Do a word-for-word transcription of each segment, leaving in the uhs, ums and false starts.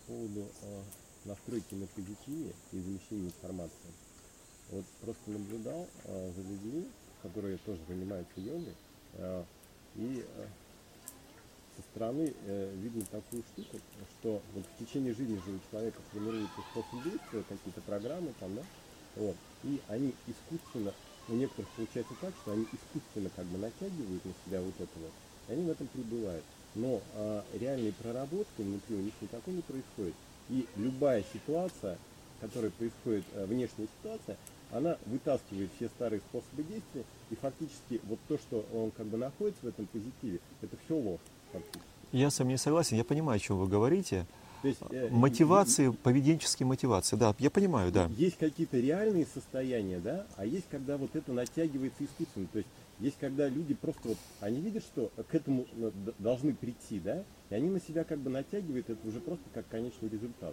поводу э, настройки на позитиве и замещения информации. Вот просто наблюдал э, за людьми, которые тоже занимаются йогой, э, и э, со стороны э, видно такую штуку, что вот в течение жизни же у человека формируется способ действия, какие-то программы там, да, вот, и они искусственно, у некоторых получается так, что они искусственно как бы натягивают на себя вот это вот, и они в этом пребывают. Но э, реальной проработки внутри у них никакой не происходит. И любая ситуация, которая происходит, э, внешняя ситуация, она вытаскивает все старые способы действия, и фактически вот то, что он как бы находится в этом позитиве, это все ложь фактически. Я с вами не согласен, я понимаю, о чем вы говорите. То есть, э, мотивации, поведенческие мотивации, да, я понимаю, да. Есть какие-то реальные состояния, да, а есть когда вот это натягивается искусственно. То есть есть когда люди просто вот, они видят, что к этому должны прийти, да, и они на себя как бы натягивают это уже просто как конечный результат.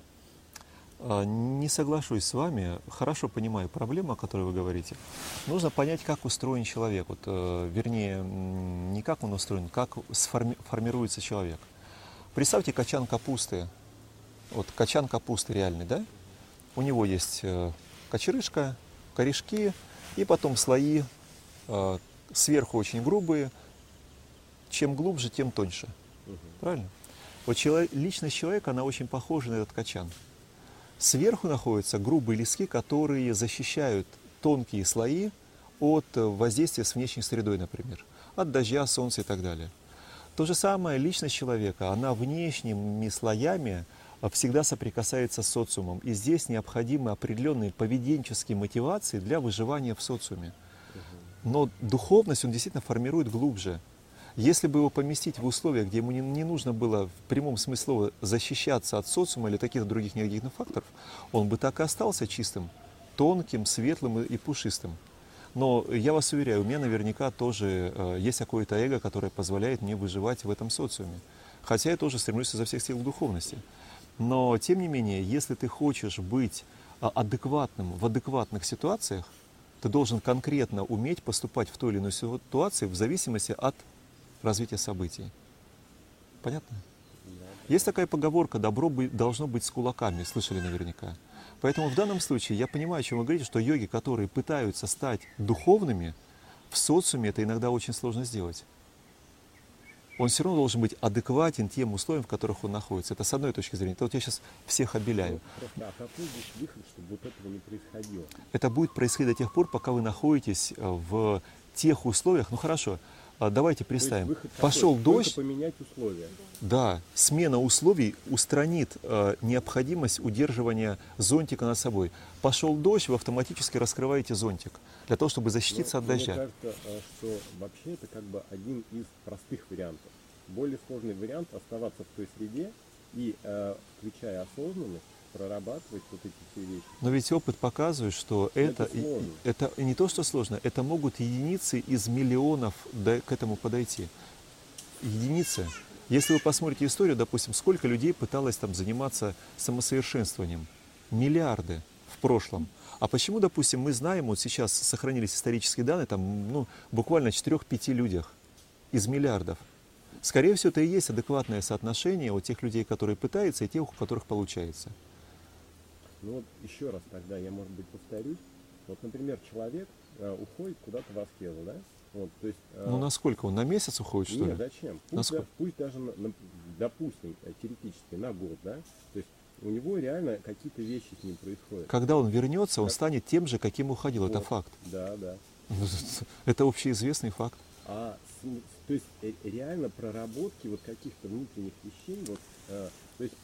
Не соглашусь с вами, хорошо понимаю проблему, о которой вы говорите. Нужно понять, как устроен человек, вот, вернее, не как он устроен, как сформи- формируется человек. Представьте качан капусты, вот качан капусты реальный, да? У него есть кочерышка, корешки, и потом слои, сверху очень грубые, чем глубже, тем тоньше. Угу. Правильно? Вот человек, личность человека, она очень похожа на этот качан. Сверху находятся грубые листки, которые защищают тонкие слои от воздействия с внешней средой, например, от дождя, солнца и так далее. То же самое личность человека, она внешними слоями всегда соприкасается с социумом. И здесь необходимы определенные поведенческие мотивации для выживания в социуме. Но духовность он действительно формирует глубже. Если бы его поместить в условия, где ему не, не нужно было в прямом смысле слова защищаться от социума или каких-то других негативных факторов, он бы так и остался чистым, тонким, светлым и, и пушистым. Но я вас уверяю, у меня наверняка тоже э, есть какое-то эго, которое позволяет мне выживать в этом социуме. Хотя я тоже стремлюсь изо всех сил к духовности. Но, тем не менее, если ты хочешь быть адекватным в адекватных ситуациях, ты должен конкретно уметь поступать в той или иной ситуации в зависимости от развития событий. Понятно? Есть такая поговорка: добро должно быть с кулаками, слышали наверняка. Поэтому в данном случае я понимаю, о чем вы говорите, что йоги, которые пытаются стать духовными, в социуме это иногда очень сложно сделать. Он все равно должен быть адекватен тем условиям, в которых он находится. Это с одной точки зрения. Это вот я сейчас всех обеляю. Просто, а какой здесь выход, чтобы вот этого не происходило? Это будет происходить до тех пор, пока вы находитесь в тех условиях. Ну хорошо, давайте представим. Пошел дождь. Поменять условия. Да, смена условий устранит э, необходимость удерживания зонтика над собой. Пошел дождь, вы автоматически раскрываете зонтик для того, чтобы защититься Но, от дождя. Мне кажется, что вообще это как бы один из простых вариантов. Более сложный вариант — оставаться в той среде и, э, включая осознанность, прорабатывать вот эти все вещи. Но ведь опыт показывает, что это, это, это не то, что сложно, это могут единицы из миллионов до, к этому подойти. Единицы. Если вы посмотрите историю, допустим, сколько людей пыталось там заниматься самосовершенствованием? Миллиарды в прошлом. А почему, допустим, мы знаем, вот сейчас сохранились исторические данные, там, ну, буквально четырёх-пяти людях из миллиардов. Скорее всего, это и есть адекватное соотношение у тех людей, которые пытаются, и тех, у которых получается. Ну вот еще раз тогда я, может быть, повторюсь. Вот, например, человек э, уходит куда-то в аскезу, да? Вот, то есть, э, ну, насколько он? На месяц уходит, что нет, ли? зачем? Пусть, да, пусть даже, на, на, допустим, теоретически на год, да? То есть у него реально какие-то вещи с ним происходят. Когда он вернется, он как... станет тем же, каким уходил. Вот. Это факт. Да, да. Это общеизвестный факт. А, то есть реально проработки вот каких-то внутренних вещей, вот, э, то есть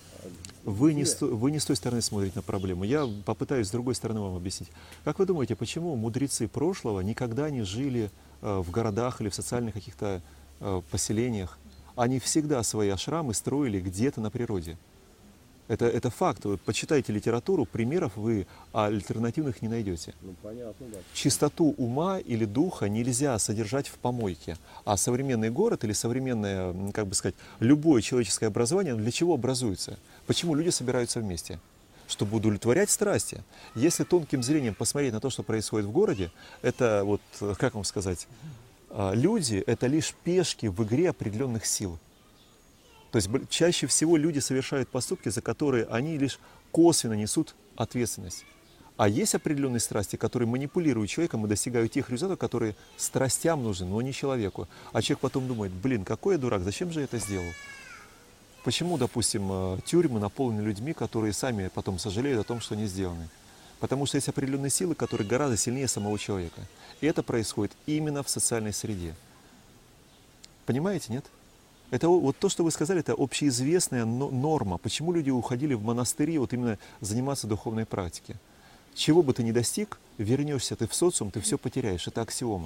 Вы не, сто, вы не с той стороны смотрите на проблему. Я попытаюсь с другой стороны вам объяснить. Как вы думаете, почему мудрецы прошлого никогда не жили э, в городах или в социальных каких-то э, поселениях? Они всегда свои ашрамы строили где-то на природе. Это, это факт. Вы почитайте литературу, примеров вы альтернативных не найдете. Ну, понятно, да. Чистоту ума или духа нельзя содержать в помойке. А современный город или современное, как бы сказать, любое человеческое образование для чего образуется? Почему люди собираются вместе? Чтобы удовлетворять страсти. Если тонким зрением посмотреть на то, что происходит в городе, это вот, как вам сказать, люди — это лишь пешки в игре определенных сил. То есть б- чаще всего люди совершают поступки, за которые они лишь косвенно несут ответственность. А есть определенные страсти, которые манипулируют человеком и достигают тех результатов, которые страстям нужны, но не человеку. А человек потом думает, блин, какой я дурак, зачем же я это сделал? Почему, допустим, э, тюрьмы наполнены людьми, которые сами потом сожалеют о том, что они сделаны? Потому что есть определенные силы, которые гораздо сильнее самого человека. И это происходит именно в социальной среде. Понимаете, нет? Это о- вот то, что вы сказали, это общеизвестная но- норма. Почему люди уходили в монастыри вот именно заниматься духовной практикой? Чего бы ты ни достиг, вернешься ты в социум, ты все потеряешь. Это аксиома.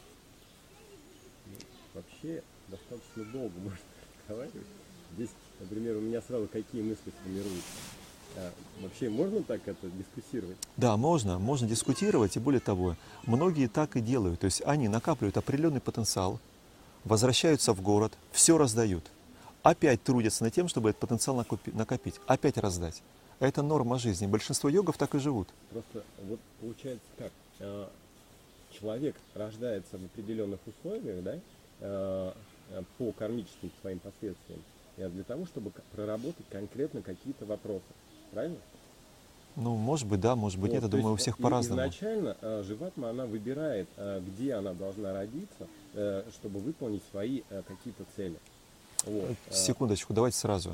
Вообще достаточно долго можно разговаривать. Здесь, например, у меня сразу какие мысли формируются. А, вообще можно так это дискуссировать? Да, можно, можно дискутировать, и более того, многие так и делают. То есть они накапливают определенный потенциал, возвращаются в город, все раздают. Опять трудятся над тем, чтобы этот потенциал накупи- накопить, опять раздать. Это норма жизни. Большинство йогов так и живут. Просто вот получается как? А, человек рождается в определенных условиях, да, а, а, по кармическим своим последствиям, а, для того, чтобы к- проработать конкретно какие-то вопросы. Правильно? Ну, может быть, да, может быть, Вот, нет. Я то думаю, у есть, всех и- по-разному. Изначально а, Живатма, она выбирает, а, где она должна родиться, э, чтобы выполнить свои а, какие-то цели. Вот. а, Секундочку, давайте сразу.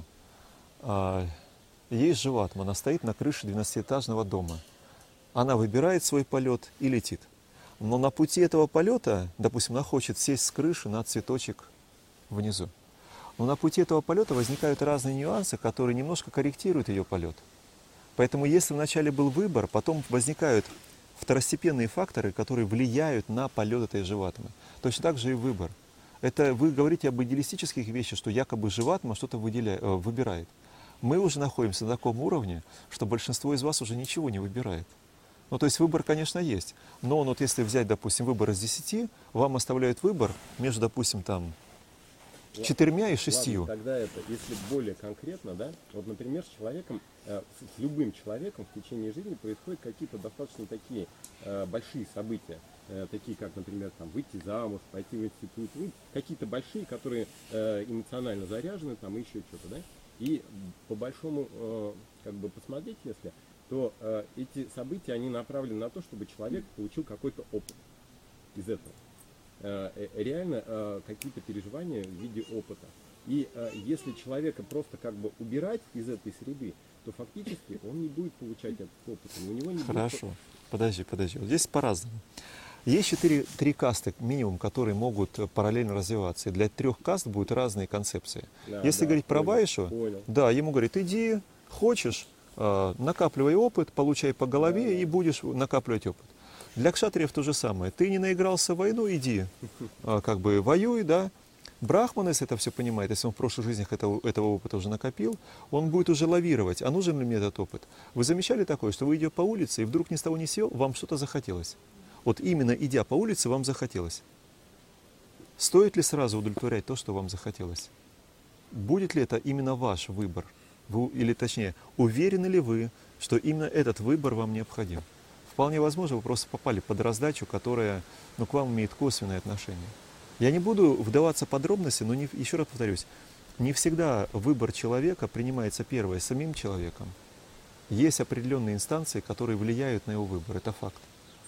А, Есть живатма, она стоит на крыше двенадцатиэтажного дома. Она выбирает свой полет и летит. Но на пути этого полета, допустим, она хочет сесть с крыши на цветочек внизу. Но на пути этого полета возникают разные нюансы, которые немножко корректируют ее полет. Поэтому если вначале был выбор, потом возникают второстепенные факторы, которые влияют на полет этой живатмы. Точно так же и выбор. Это вы говорите об идеалистических вещах, что якобы живатма что-то выделяет, э, выбирает. Мы уже находимся на таком уровне, что большинство из вас уже ничего не выбирает. Ну, то есть выбор, конечно, есть. Но вот если взять, допустим, выбор из десяти, вам оставляют выбор между, допустим, там, четырьмя и шестью. Ладно, тогда это, если более конкретно, да, вот, например, с человеком, э, с, с любым человеком в течение жизни происходят какие-то достаточно такие э, большие события, э, такие как, например, там, выйти замуж, пойти в институт, ну, какие-то большие, которые э, эмоционально заряжены, там, и еще что-то, да, и по большому, э, как бы, посмотреть, если, то э, эти события, они направлены на то, чтобы человек получил какой-то опыт из этого. Э, реально э, какие-то переживания в виде опыта. И э, если человека просто как бы убирать из этой среды, то фактически он не будет получать этот опыт. У него не Хорошо. будет... Подожди, подожди. Вот здесь по-разному. Есть четыре, три касты минимум, которые могут параллельно развиваться. И для трех каст будут разные концепции. Да, Если да, говорить про понял, Вайшу, понял. да, ему говорит, иди, хочешь, э, накапливай опыт, получай по голове Да, да. и будешь накапливать опыт. Для кшатриев то же самое. Ты не наигрался в войну, иди, э, как бы воюй, да. Брахман, если это все понимает, если он в прошлых жизнях этого, этого опыта уже накопил, он будет уже лавировать. А нужен ли мне этот опыт? Вы замечали такое, что вы идете по улице, и вдруг ни с того ни с сего вам что-то захотелось? Вот именно идя по улице, вам захотелось. Стоит ли сразу удовлетворять то, что вам захотелось? Будет ли это именно ваш выбор? Вы, или точнее, уверены ли вы, что именно этот выбор вам необходим? Вполне возможно, вы просто попали под раздачу, которая, ну, к вам имеет косвенное отношение. Я не буду вдаваться в подробности, но не, еще раз повторюсь, не всегда выбор человека принимается первое самим человеком. Есть определенные инстанции, которые влияют на его выбор, это факт.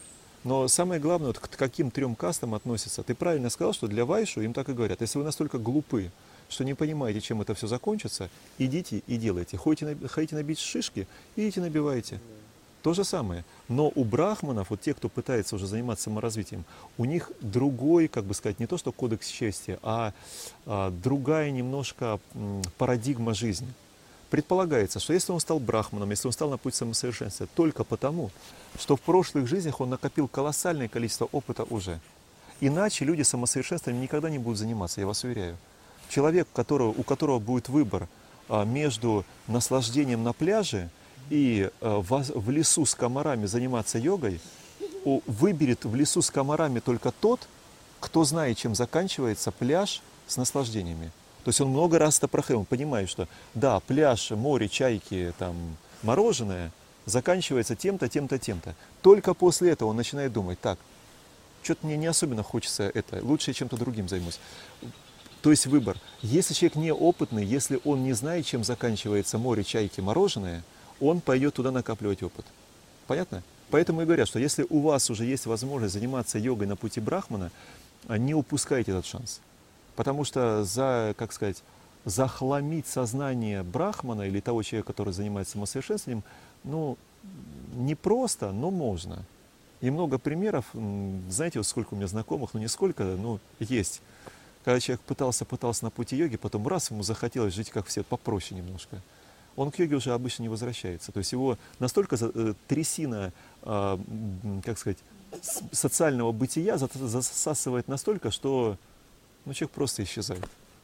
Но самое главное, вот к каким трем кастам относятся. Ты правильно сказал, что для Вайшу им так и говорят. Если вы настолько глупы, что не понимаете, чем это все закончится, идите и делайте. Хотите, хотите набить шишки, идите набивайте. То же самое. Но у брахманов, вот те, кто пытается уже заниматься саморазвитием, у них другой, как бы сказать, не то что кодекс чести, а, а другая немножко м, парадигма жизни. Предполагается, что если он стал брахманом, если он стал на путь самосовершенствования, только потому, что в прошлых жизнях он накопил колоссальное количество опыта уже. Иначе люди самосовершенствованием никогда не будут заниматься, я вас уверяю. Человек, которого, у которого будет выбор а, между наслаждением на пляже и а, в, в лесу с комарами заниматься йогой, о, выберет в лесу с комарами только тот, кто знает, чем заканчивается пляж с наслаждениями. То есть он много раз это проходил, он понимает, что да, пляж, море, чайки, там, мороженое заканчивается тем-то, тем-то, тем-то. Только после этого он начинает думать, так, что-то мне не особенно хочется это, лучше я чем-то другим займусь. То есть выбор. Если человек неопытный, если он не знает, чем заканчивается море, чайки, мороженое, он пойдет туда накапливать опыт. Понятно? Поэтому и говорят, что если у вас уже есть возможность заниматься йогой на пути брахмана, не упускайте этот шанс. Потому что за, как сказать, захламить сознание брахмана или того человека, который занимается самосовершенствованием, ну, не просто, но можно. И много примеров, знаете, вот сколько у меня знакомых, ну не сколько, но есть. Когда человек пытался, пытался на пути йоги, потом раз, ему захотелось жить как все, попроще немножко. Он к йоге уже обычно не возвращается. То есть его настолько э, трясина, э, как сказать, социального бытия засасывает настолько, что ну, человек просто исчезает.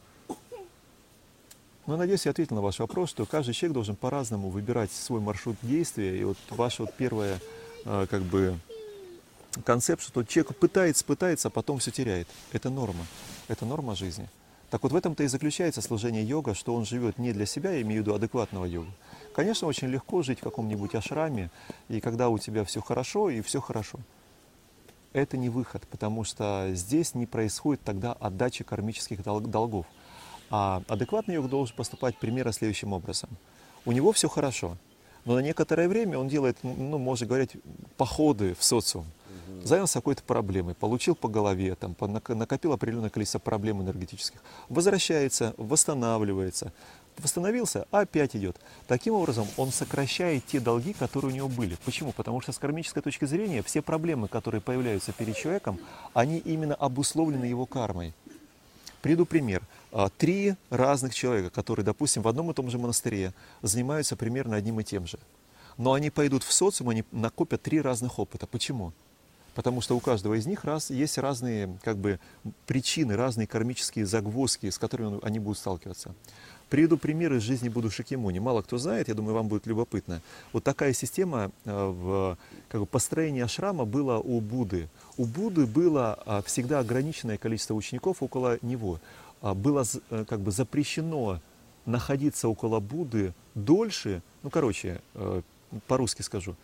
Но, надеюсь, я ответил на ваш вопрос, что каждый человек должен по-разному выбирать свой маршрут действия. И вот ваш вот первая, э, как бы, концепт, что человек пытается, пытается, а потом все теряет. Это норма. Это норма жизни. Так вот в этом-то и заключается служение йога, что он живет не для себя, я имею в виду адекватного йога. Конечно, очень легко жить в каком-нибудь ашраме, и когда у тебя все хорошо, и все хорошо. Это не выход, потому что здесь не происходит тогда отдачи кармических долгов. А адекватный йог должен поступать примерно следующим образом. У него все хорошо, но на некоторое время он делает, ну, можно говорить, походы в социум. Занялся какой-то проблемой, получил по голове, там, накопил определенное количество проблем энергетических, возвращается, восстанавливается, восстановился, опять идет. Таким образом, он сокращает те долги, которые у него были. Почему? Потому что с кармической точки зрения все проблемы, которые появляются перед человеком, они именно обусловлены его кармой. Приведу пример. Три разных человека, которые, допустим, в одном и том же монастыре занимаются примерно одним и тем же. Но они пойдут в социум, они накопят три разных опыта. Почему? Потому что у каждого из них раз, есть разные как бы, причины, разные кармические загвоздки, с которыми они будут сталкиваться. Приведу пример из жизни Будды Шакьямуни. Мало кто знает, я думаю, вам будет любопытно. Вот такая система в как бы, построения ашрама была у Будды. У Будды было всегда ограниченное количество учеников около него. Было как бы, запрещено находиться около Будды дольше, ну, короче, по-русски скажу.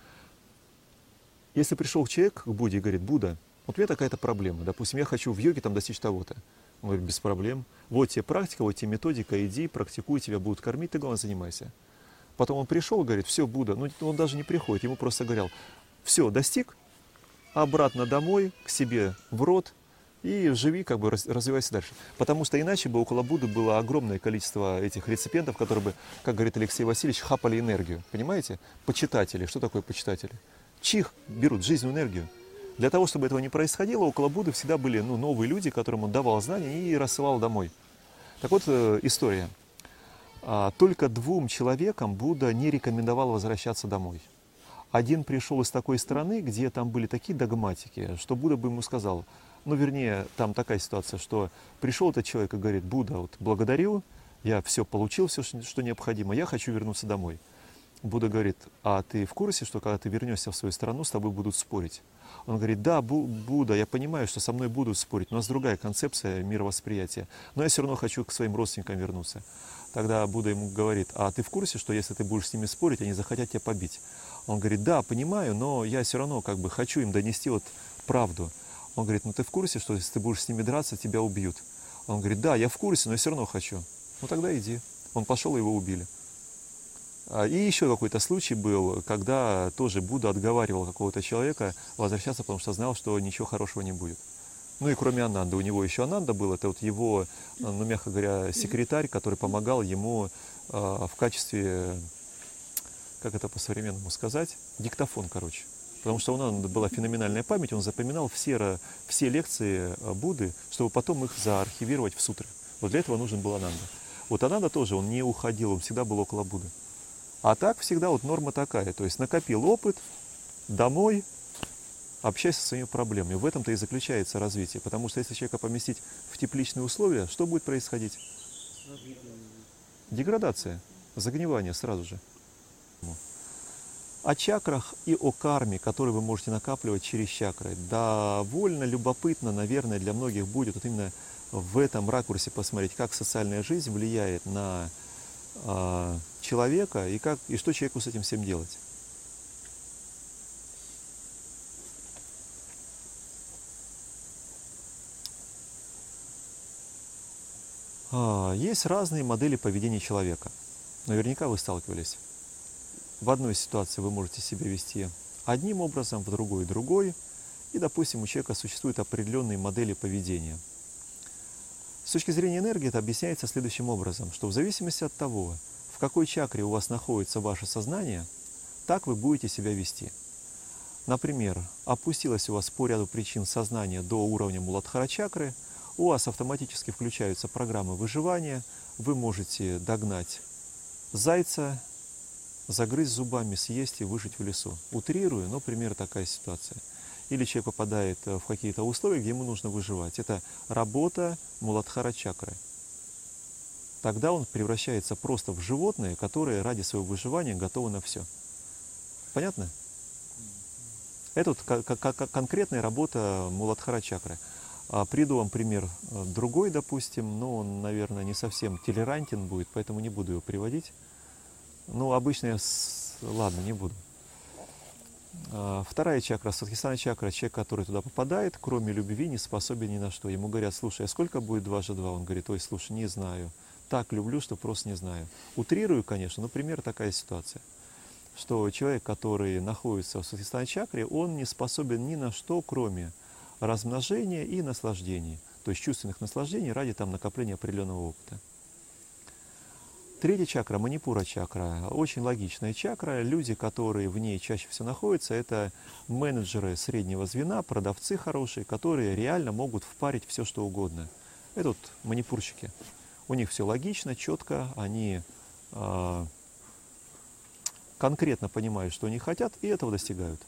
Если пришел человек к Будде и говорит: Будда, вот у меня такая-то проблема, допустим, я хочу в йоге там достичь того-то. Он говорит: без проблем. Вот тебе практика, вот тебе методика, иди, практикуй, тебя будут кормить, ты, главное, занимайся. Потом он пришел и говорит: все, Будда, ну он даже не приходит, ему просто говорил: все, достиг, обратно домой, к себе в рот и живи, как бы развивайся дальше. Потому что иначе бы около Будды было огромное количество этих реципиентов, которые бы, как говорит Алексей Васильевич, хапали энергию. Понимаете? Почитатели. Что такое почитатели? Чих берут жизненную энергию. Для того, чтобы этого не происходило, около Будды всегда были ну, новые люди, которым он давал знания и рассылал домой. Так вот, э, история. А, только двум человекам Будда не рекомендовал возвращаться домой. Один пришел из такой страны, где там были такие догматики, что Будда бы ему сказал, ну, вернее, там такая ситуация, что пришел этот человек и говорит: Будда, вот, благодарю, я все получил, все, что необходимо, я хочу вернуться домой. Будда говорит: а ты в курсе, что когда ты вернешься в свою страну, с тобой будут спорить? Он говорит: да, Будда, я понимаю, что со мной будут спорить, но у нас другая концепция мировосприятия, но я все равно хочу к своим родственникам вернуться. Тогда Будда ему говорит: а ты в курсе, что если ты будешь с ними спорить, они захотят тебя побить? Он говорит: да, понимаю, но я все равно как бы хочу им донести вот правду. Он говорит: ну ты в курсе, что если ты будешь с ними драться, тебя убьют? Он говорит: да, я в курсе, но я все равно хочу. Ну тогда иди. Он пошел, его убили. И еще какой-то случай был, когда тоже Будда отговаривал какого-то человека возвращаться, потому что знал, что ничего хорошего не будет. Ну и кроме Ананды, у него еще Ананда был, это вот его, ну мягко говоря, секретарь, который помогал ему э, в качестве, как это по-современному сказать, диктофон, короче. Потому что у Ананды была феноменальная память, он запоминал все, все лекции Будды, чтобы потом их заархивировать в сутры. Вот для этого нужен был Ананда. Вот Ананда тоже, он не уходил, он всегда был около Будды. А так всегда вот норма такая, то есть накопил опыт, домой, общайся со своими проблемами. В этом-то и заключается развитие, потому что если человека поместить в тепличные условия, что будет происходить? Деградация, загнивание сразу же. О чакрах и о карме, которые вы можете накапливать через чакры, довольно любопытно, наверное, для многих будет вот именно в этом ракурсе посмотреть, как социальная жизнь влияет на э, человека и, как, и что человеку с этим всем делать. А, Есть разные модели поведения человека. Наверняка вы сталкивались. В одной ситуации вы можете себя вести одним образом, в другой другой. И, допустим, у человека существуют определенные модели поведения. С точки зрения энергии это объясняется следующим образом, что в зависимости от того, в какой чакре у вас находится ваше сознание, так вы будете себя вести. Например, опустилось у вас по ряду причин сознание до уровня Муладхара чакры, у вас автоматически включаются программы выживания, вы можете догнать зайца, загрызть зубами, съесть и выжить в лесу. Утрирую, но примерно такая ситуация. Или человек попадает в какие-то условия, где ему нужно выживать. Это работа Муладхара чакры. Тогда он превращается просто в животное, которое ради своего выживания готово на все. Понятно? Это вот конкретная работа Муладхара чакры. Приду вам пример другой, допустим, но он, наверное, не совсем толерантен будет, поэтому не буду его приводить. Ну, обычно я... Ладно, не буду. Вторая чакра, Садхистана чакра, человек, который туда попадает, кроме любви, не способен ни на что. Ему говорят: слушай, а сколько будет дважды два? Он говорит: ой, слушай, не знаю. Так люблю, что просто не знаю. Утрирую, конечно, но пример такая ситуация, что человек, который находится в Садхистана чакре, он не способен ни на что, кроме размножения и наслаждений, то есть чувственных наслаждений ради там накопления определенного опыта. Третья чакра, Манипура чакра, очень логичная чакра. Люди, которые в ней чаще всего находятся, это менеджеры среднего звена, продавцы хорошие, которые реально могут впарить все, что угодно. Это вот манипурщики. У них все логично, четко, они э, конкретно понимают, что они хотят, и этого достигают.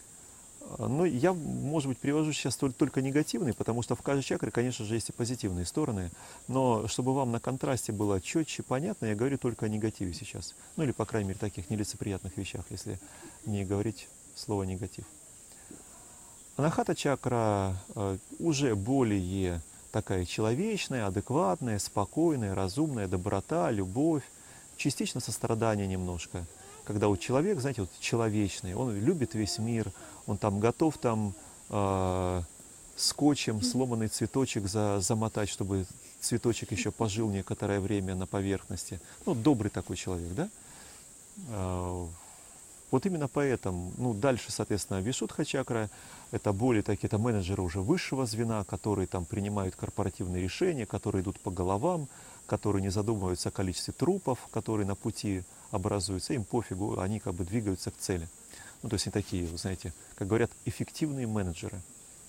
Но я, может быть, привожу сейчас только негативные, потому что в каждой чакре, конечно же, есть и позитивные стороны. Но чтобы вам на контрасте было четче, понятно, я говорю только о негативе сейчас. Ну или, по крайней мере, таких нелицеприятных вещах, если не говорить слово негатив. Анахата чакра э, уже более такая человечная, адекватная, спокойная, разумная, доброта, любовь, частично сострадание немножко. Когда вот человек, знаете, вот человечный, он любит весь мир, он там готов там э, скотчем сломанный цветочек за, замотать, чтобы цветочек еще пожил некоторое время на поверхности. Ну, добрый такой человек, да? Э, вот именно поэтому, ну, дальше, соответственно, Вишудха чакра, это более такие, это менеджеры уже высшего звена, которые там принимают корпоративные решения, которые идут по головам, которые не задумываются о количестве трупов, которые на пути образуются, им пофигу, они как бы двигаются к цели. Ну, то есть они такие, вы знаете, как говорят, эффективные менеджеры.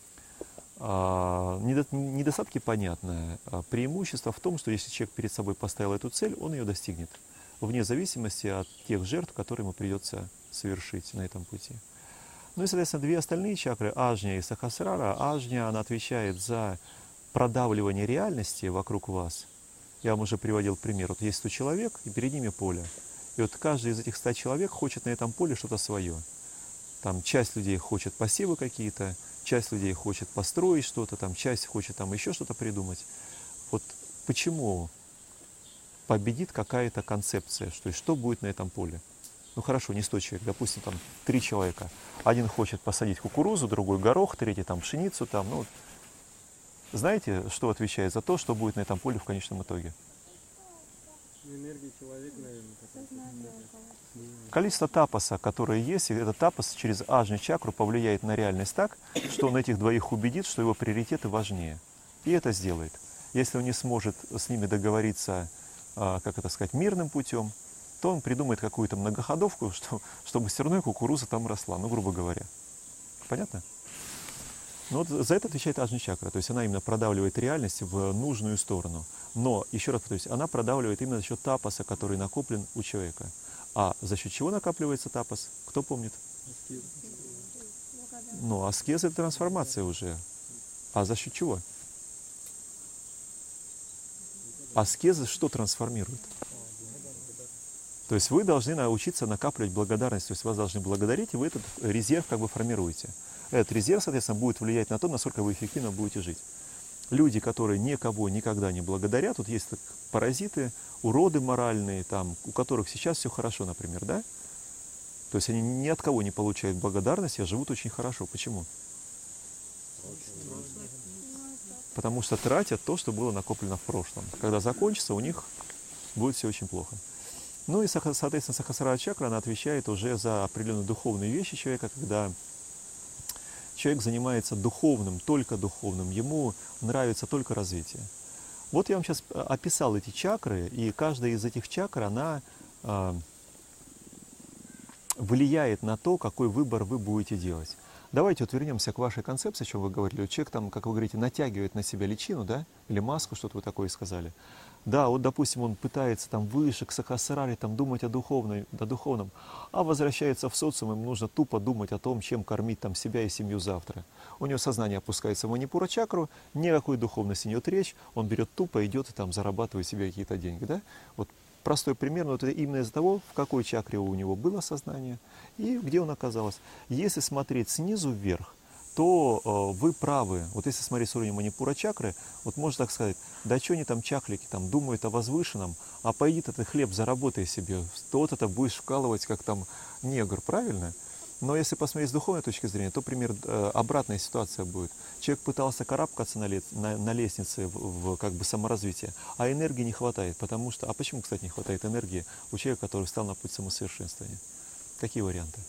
А, недостатки понятны. А преимущество в том, что если человек перед собой поставил эту цель, он ее достигнет, вне зависимости от тех жертв, которые ему придется совершить на этом пути. Ну и, соответственно, две остальные чакры, Ажня и Сахасрара. Ажня, она отвечает за продавливание реальности вокруг вас. Я вам уже приводил пример. Вот есть сто человек, и перед ними поле. И вот каждый из этих ста человек хочет на этом поле что-то свое. Там часть людей хочет посевы какие-то, часть людей хочет построить что-то, там часть хочет там еще что-то придумать. Вот почему победит какая-то концепция, что, что будет на этом поле? Ну хорошо, не сто человек, допустим, там три человека. Один хочет посадить кукурузу, другой горох, третий там пшеницу, там, ну, знаете, что отвечает за то, что будет на этом поле в конечном итоге? Энергия человека, наверное. Количество тапаса, которое есть, и этот тапас через ажни чакру повлияет на реальность так, что он этих двоих убедит, что его приоритеты важнее. И это сделает. Если он не сможет с ними договориться, как это сказать, мирным путем, то он придумает какую-то многоходовку, что, чтобы все равно кукуруза там росла, ну, грубо говоря. Понятно? Но вот за это отвечает ажни чакра, то есть она именно продавливает реальность в нужную сторону. Но, еще раз повторюсь, она продавливает именно за счет тапаса, который накоплен у человека. А за счет чего накапливается тапас? Кто помнит? Аскеза. Ну, аскеза — это трансформация уже. А за счет чего? Аскеза что трансформирует? То есть вы должны научиться накапливать благодарность, то есть вас должны благодарить, и вы этот резерв как бы формируете. Этот резерв, соответственно, будет влиять на то, насколько вы эффективно будете жить. Люди, которые никого никогда не благодарят, тут есть так, паразиты, уроды моральные, там, у которых сейчас все хорошо, например, да? То есть они ни от кого не получают благодарности, а живут очень хорошо. Почему? потому что тратят то, что было накоплено в прошлом. Когда закончится, у них будет все очень плохо. Ну и, соответственно, Сахасрара чакра, она отвечает уже за определенные духовные вещи человека, когда человек занимается духовным, только духовным, ему нравится только развитие. Вот я вам сейчас описал эти чакры, и каждая из этих чакр, она э, влияет на то, какой выбор вы будете делать. Давайте вот вернемся к вашей концепции, о чем вы говорили. Человек там, как вы говорите, натягивает на себя личину, да, или маску, что-то вы такое сказали. Да, вот, допустим, он пытается там выше, к Сахасраре, там думать о духовном, о духовном, а возвращается в социум, ему нужно тупо думать о том, чем кормить там себя и семью завтра. У него сознание опускается в манипура чакру, никакой духовности не идет речь, он берет тупо, идет и там зарабатывает себе какие-то деньги, да? Вот простой пример, но это именно из-за того, в какой чакре у него было сознание и где он оказался. Если смотреть снизу вверх, то э, вы правы. Вот если смотреть с уровня манипура чакры, вот можно так сказать, да что они там чаклики, там думают о возвышенном, а пойди ты хлеб заработай себе, то вот это будешь вкалывать как там негр, правильно? Но если посмотреть с духовной точки зрения, то пример э, обратная ситуация будет. Человек пытался карабкаться на, лет, на, на лестнице в, в как бы саморазвитие, а энергии не хватает, потому что, а почему, кстати, не хватает энергии у человека, который встал на путь самосовершенствования? Какие варианты?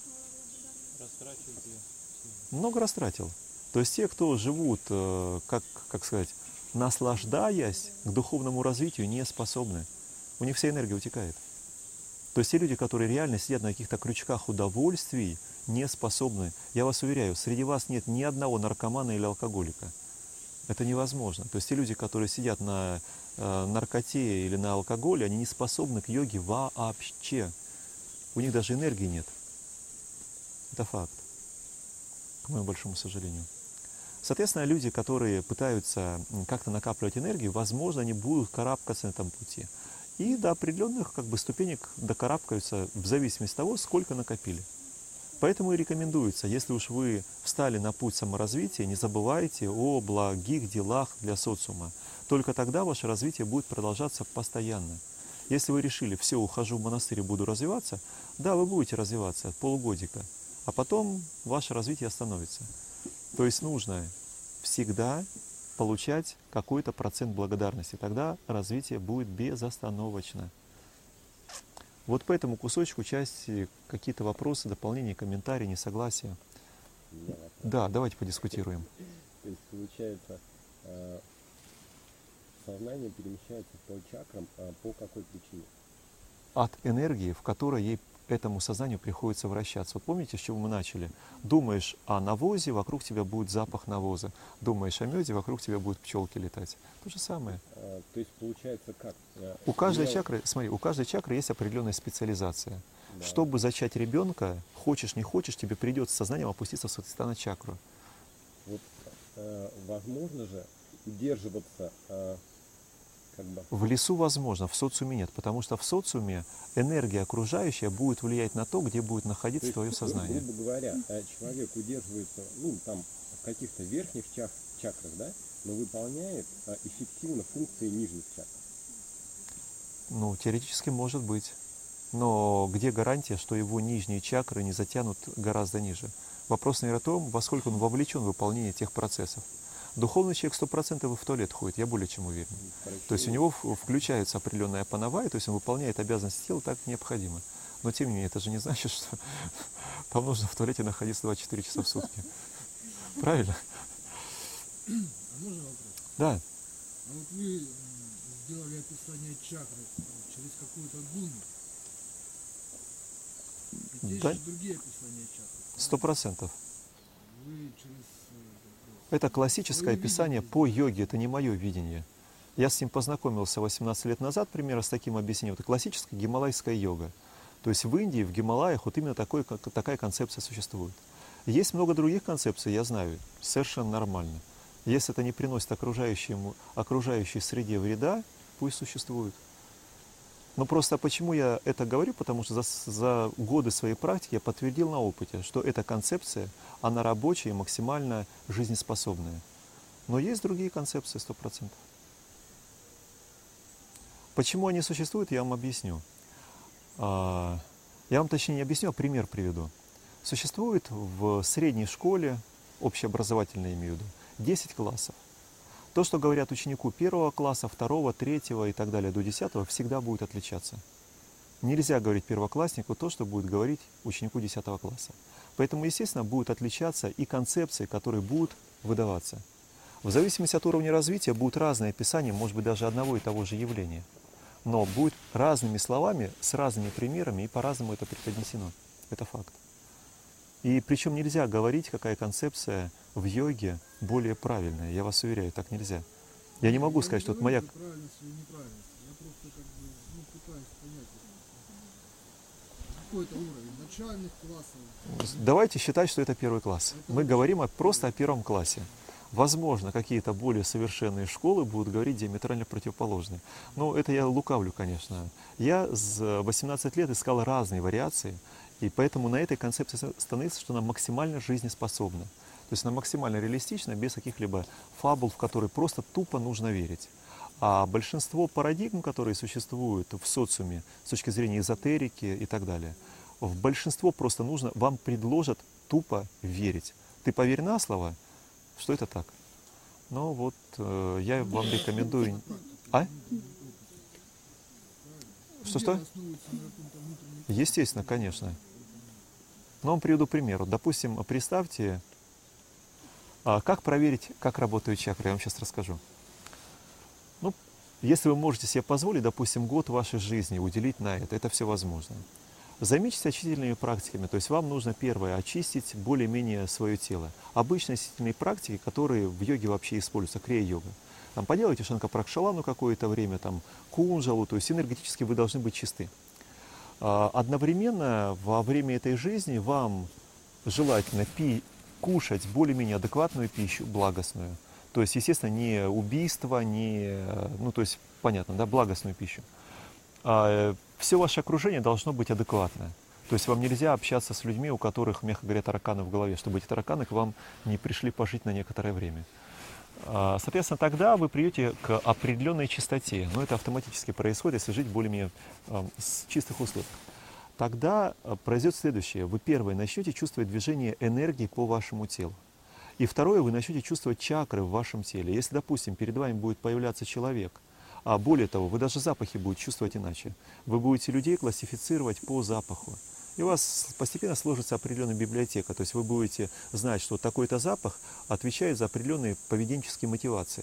Много растратил. То есть те, кто живут, э, как, как сказать, наслаждаясь, к духовному развитию не способны. У них вся энергия утекает. То есть те люди, которые реально сидят на каких-то крючках удовольствий, не способны. Я вас уверяю, среди вас нет ни одного наркомана или алкоголика. Это невозможно. То есть те люди, которые сидят на э, наркоте или на алкоголе, они не способны к йоге вообще. У них даже энергии нет. Это факт, к моему большому сожалению. Соответственно, люди, которые пытаются как-то накапливать энергию, возможно, они будут карабкаться на этом пути. И до определенных как бы, ступенек докарабкаются в зависимости от того, сколько накопили. Поэтому и рекомендуется, если уж вы встали на путь саморазвития, не забывайте о благих делах для социума. Только тогда ваше развитие будет продолжаться постоянно. Если вы решили, все, ухожу в монастырь и буду развиваться, да, вы будете развиваться полгодика, а потом ваше развитие остановится. То есть нужно всегда получать какой-то процент благодарности. Тогда развитие будет безостановочно. Вот по этому кусочку части какие-то вопросы, дополнения, комментарии, несогласия. Да, давайте подискутируем. То есть получается, сознание перемещается по чакрам, а по какой причине? От энергии, в которой ей этому сознанию приходится вращаться. Вот помните, с чего мы начали? Думаешь о навозе, вокруг тебя будет запах навоза. Думаешь о меде, вокруг тебя будут пчелки летать. То же самое. А, то есть получается как? У каждой Я... чакры, смотри, у каждой чакры есть определенная специализация. Да. Чтобы зачать ребенка, хочешь не хочешь, тебе придется сознанием опуститься в Сватхистана чакру. Вот э, возможно же удерживаться э, как бы... В лесу возможно, в социуме нет, потому что в социуме энергия окружающая будет влиять на то, где будет находиться твое сознание. Грубо говоря, человек удерживается, ну, там, в каких-то верхних чак чакрах, да, но выполняет а, эффективно функции нижних чакр. Ну, теоретически может быть. Но где гарантия, что его нижние чакры не затянут гораздо ниже? Вопрос, наверное, в том, во сколько он вовлечен в выполнение тех процессов. Духовный человек сто процентов в туалет ходит, я более чем уверен. Хорошо. То есть у него включается определенная панавая, то есть он выполняет обязанности тела так, как необходимо. Но тем не менее, это же не значит, что там нужно в туалете находиться двадцать четыре часа в сутки. Правильно? А можно вопрос? Да. А вот вы сделали описание чакры через какую-то гуму. Есть Да. же другие описания чакры. Сто процентов. Вы через... Это классическое описание по йоге, это не мое видение. Я с ним познакомился восемнадцать лет назад, примерно с таким объяснением. Это классическая гималайская йога. То есть в Индии, в Гималаях вот именно такой, как, такая концепция существует. Есть много других концепций, я знаю, совершенно нормально. Если это не приносит окружающему, окружающей среде вреда, пусть существует. Но просто почему я это говорю? Потому что за, за годы своей практики я подтвердил на опыте, что эта концепция, она рабочая и максимально жизнеспособная. Но есть другие концепции сто процентов. Почему они существуют, я вам объясню. Я вам точнее не объясню, а пример приведу. Существует в средней школе, общеобразовательной имею в виду, десять классов. То, что говорят ученику первого класса, второго, третьего и так далее до десятого, всегда будет отличаться. Нельзя говорить первокласснику то, что будет говорить ученику десятого класса. Поэтому, естественно, будут отличаться и концепции, которые будут выдаваться. В зависимости от уровня развития будут разные описания, может быть, даже одного и того же явления. Но будет разными словами, с разными примерами, и по-разному это преподнесено. Это факт. И причем нельзя говорить, какая концепция в йоге более правильная. Я вас уверяю, так нельзя. Я не могу сказать, что вот моя... Правильность или неправильность. Я просто как бы, ну, пытаюсь понять. Какой-то уровень начальных классов. Давайте считать, что это первый класс. Мы говорим о, просто о первом классе. Возможно, какие-то более совершенные школы будут говорить диаметрально противоположные. Но это я лукавлю, конечно. Я с восемнадцати лет искал разные вариации, и поэтому на этой концепции становится, что она максимально жизнеспособна. То есть она максимально реалистична, без каких-либо фабул, в которые просто тупо нужно верить. А большинство парадигм, которые существуют в социуме с точки зрения эзотерики и так далее, в большинство просто нужно, вам предложат тупо верить. Ты поверь на слово, что это так. Ну вот, э, я вам рекомендую... А? Что-что? Естественно, конечно. Но вам приведу пример. Допустим, представьте, а, как проверить, как работают чакры. Я вам сейчас расскажу. Ну, если вы можете себе позволить, допустим, год вашей жизни уделить на это, это все возможно. Займитесь очистительными практиками, то есть вам нужно первое очистить более-менее свое тело. Обычные очистительные практики, которые в йоге вообще используются, крия-йога. Там поделайте шанкапракшалану какое-то время, там кунжалу, то есть энергетически вы должны быть чисты. А, одновременно во время этой жизни вам желательно пи, кушать более-менее адекватную пищу, благостную. То есть, естественно, не убийство, не, ну то есть, понятно, да, благостную пищу. А, все ваше окружение должно быть адекватное. То есть вам нельзя общаться с людьми, у которых, мягко говоря, тараканы в голове, чтобы эти тараканы к вам не пришли пожить на некоторое время. А, соответственно, тогда вы придете к определенной чистоте. Но это автоматически происходит, если жить более-менее а, с чистых условиях. Тогда произойдет следующее. Вы, первое, начнете чувствовать движение энергии по вашему телу. И второе, вы начнете чувствовать чакры в вашем теле. Если, допустим, перед вами будет появляться человек, а более того, вы даже запахи будете чувствовать иначе. Вы будете людей классифицировать по запаху. И у вас постепенно сложится определенная библиотека. То есть вы будете знать, что такой-то запах отвечает за определенные поведенческие мотивации.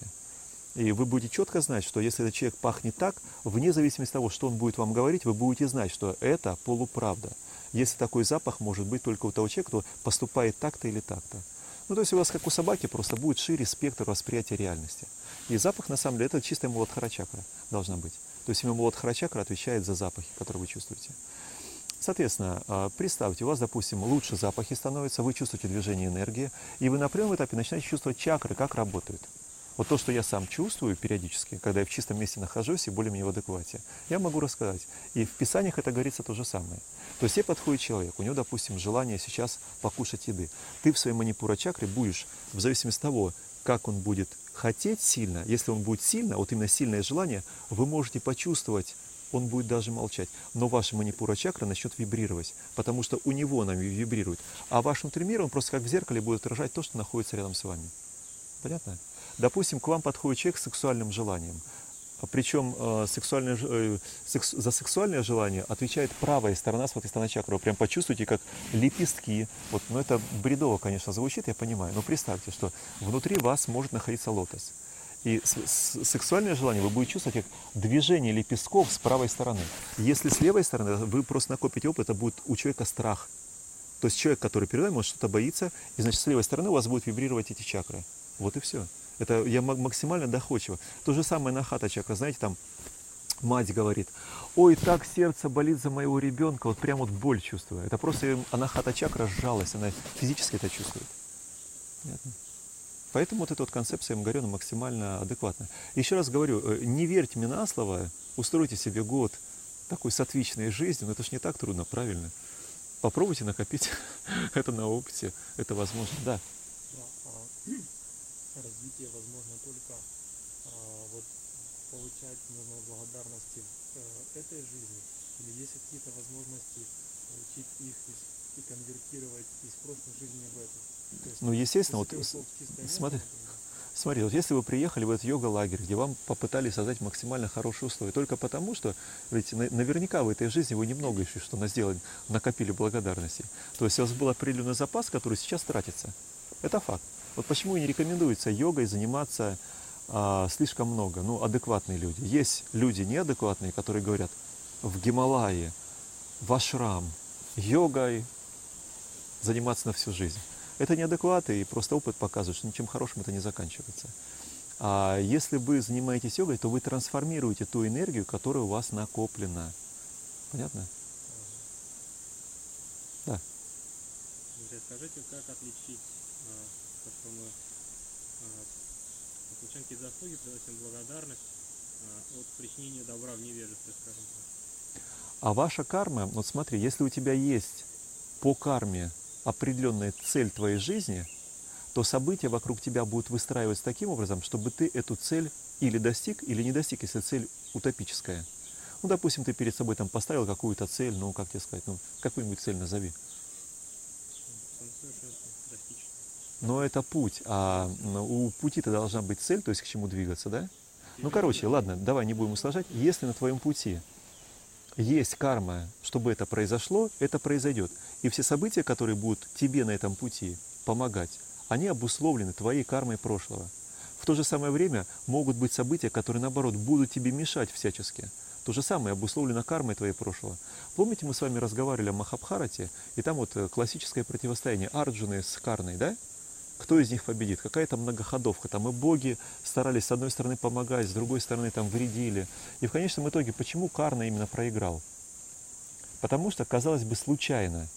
И вы будете четко знать, что если этот человек пахнет так, вне зависимости от того, что он будет вам говорить, вы будете знать, что это полуправда. Если такой запах может быть только у того человека, кто поступает так-то или так-то. Ну, то есть у вас, как у собаки, просто будет шире спектр восприятия реальности. И запах, на самом деле, это чистая муладхара-чакра должна быть. То есть именно муладхара-чакра отвечает за запахи, которые вы чувствуете. Соответственно, представьте, у вас, допустим, лучше запахи становятся, вы чувствуете движение энергии, и вы на определенном этапе начинаете чувствовать чакры, как работают. Вот то, что я сам чувствую периодически, когда я в чистом месте нахожусь и более-менее в адеквате, я могу рассказать. И в Писаниях это говорится то же самое. То есть тебе подходит человек, у него, допустим, желание сейчас покушать еды. Ты в своей манипура-чакре будешь, в зависимости от того, как он будет хотеть сильно, если он будет сильно, вот именно сильное желание, вы можете почувствовать, он будет даже молчать. Но ваша манипура-чакра начнет вибрировать, потому что у него она вибрирует. А ваш внутренний мир, он просто как в зеркале будет отражать то, что находится рядом с вами. Понятно? Допустим, к вам подходит человек с сексуальным желанием. Причем э, сексуальное, э, секс, за сексуальное желание отвечает правая сторона сватхистана чакры. Вы прям почувствуйте, как лепестки. Вот, ну, это бредово, конечно, звучит, я понимаю. Но представьте, что внутри вас может находиться лотос. И с, с, сексуальное желание вы будете чувствовать как движение лепестков с правой стороны. Если с левой стороны, вы просто накопите опыт, это будет у человека страх. То есть человек, который перед вами, он что-то боится, и значит с левой стороны у вас будут вибрировать эти чакры. Вот и все. Это я максимально доходчиво. То же самое на хата-чакра. Знаете, там мать говорит: ой, так сердце болит за моего ребенка, вот прям вот боль чувствую. Это просто анахата-чакра сжалась, она физически это чувствует. Понятно? Поэтому вот эта вот концепция, я вам говорю, она максимально адекватна. Еще раз говорю, не верьте мне на слово, устройте себе год такой сатвичной жизни, но это ж не так трудно, правильно? Попробуйте накопить это на опыте, это возможно, да. Развитие возможно только а, вот получать нужно благодарности в э, этой жизни, или есть какие-то возможности получить их из, и конвертировать из прошлой жизни в эту. То есть, ну, естественно, вот ушел в чистое место, смотри, например. Смотри, вот если вы приехали в этот йога-лагерь, где вам попытались создать максимально хорошие условия, только потому, что ведь на- наверняка в этой жизни вы немного еще что на сделали, накопили благодарности. То есть у вас был определенный запас, который сейчас тратится. Это факт. Вот почему и не рекомендуется йогой заниматься а, слишком много. Ну, адекватные люди. Есть люди неадекватные, которые говорят, в Гималае, в ашрам, йогой заниматься на всю жизнь. Это неадекваты, и просто опыт показывает, что ничем хорошим это не заканчивается. А если вы занимаетесь йогой, то вы трансформируете ту энергию, которая у вас накоплена. Понятно? Да. Дмитрий, скажите, как отличить а, то, что мы а, получаем какие-то заслуги, приносим благодарность а, от причинения добра в невежестве, скажем так? А ваша карма, вот смотри, если у тебя есть по карме определенная цель твоей жизни, то события вокруг тебя будут выстраиваться таким образом, чтобы ты эту цель или достиг, или не достиг, если цель утопическая. Ну, допустим, ты перед собой там поставил какую-то цель, ну, как тебе сказать, ну, какую-нибудь цель назови. Самосовершенствование, достичь. Но это путь, а у пути-то должна быть цель, то есть к чему двигаться, да? Ну, короче, ладно, давай не будем усложнять. Если на твоем пути есть карма, чтобы это произошло, это произойдет. И все события, которые будут тебе на этом пути помогать, они обусловлены твоей кармой прошлого. В то же самое время могут быть события, которые, наоборот, будут тебе мешать всячески. То же самое обусловлено кармой твоей прошлого. Помните, мы с вами разговаривали о Махабхарате, и там вот классическое противостояние Арджуны с Карной, да? Кто из них победит? Какая-то многоходовка. Там и боги старались с одной стороны помогать, с другой стороны там вредили. И в конечном итоге, почему Карна именно проиграл? Потому что, казалось бы, случайно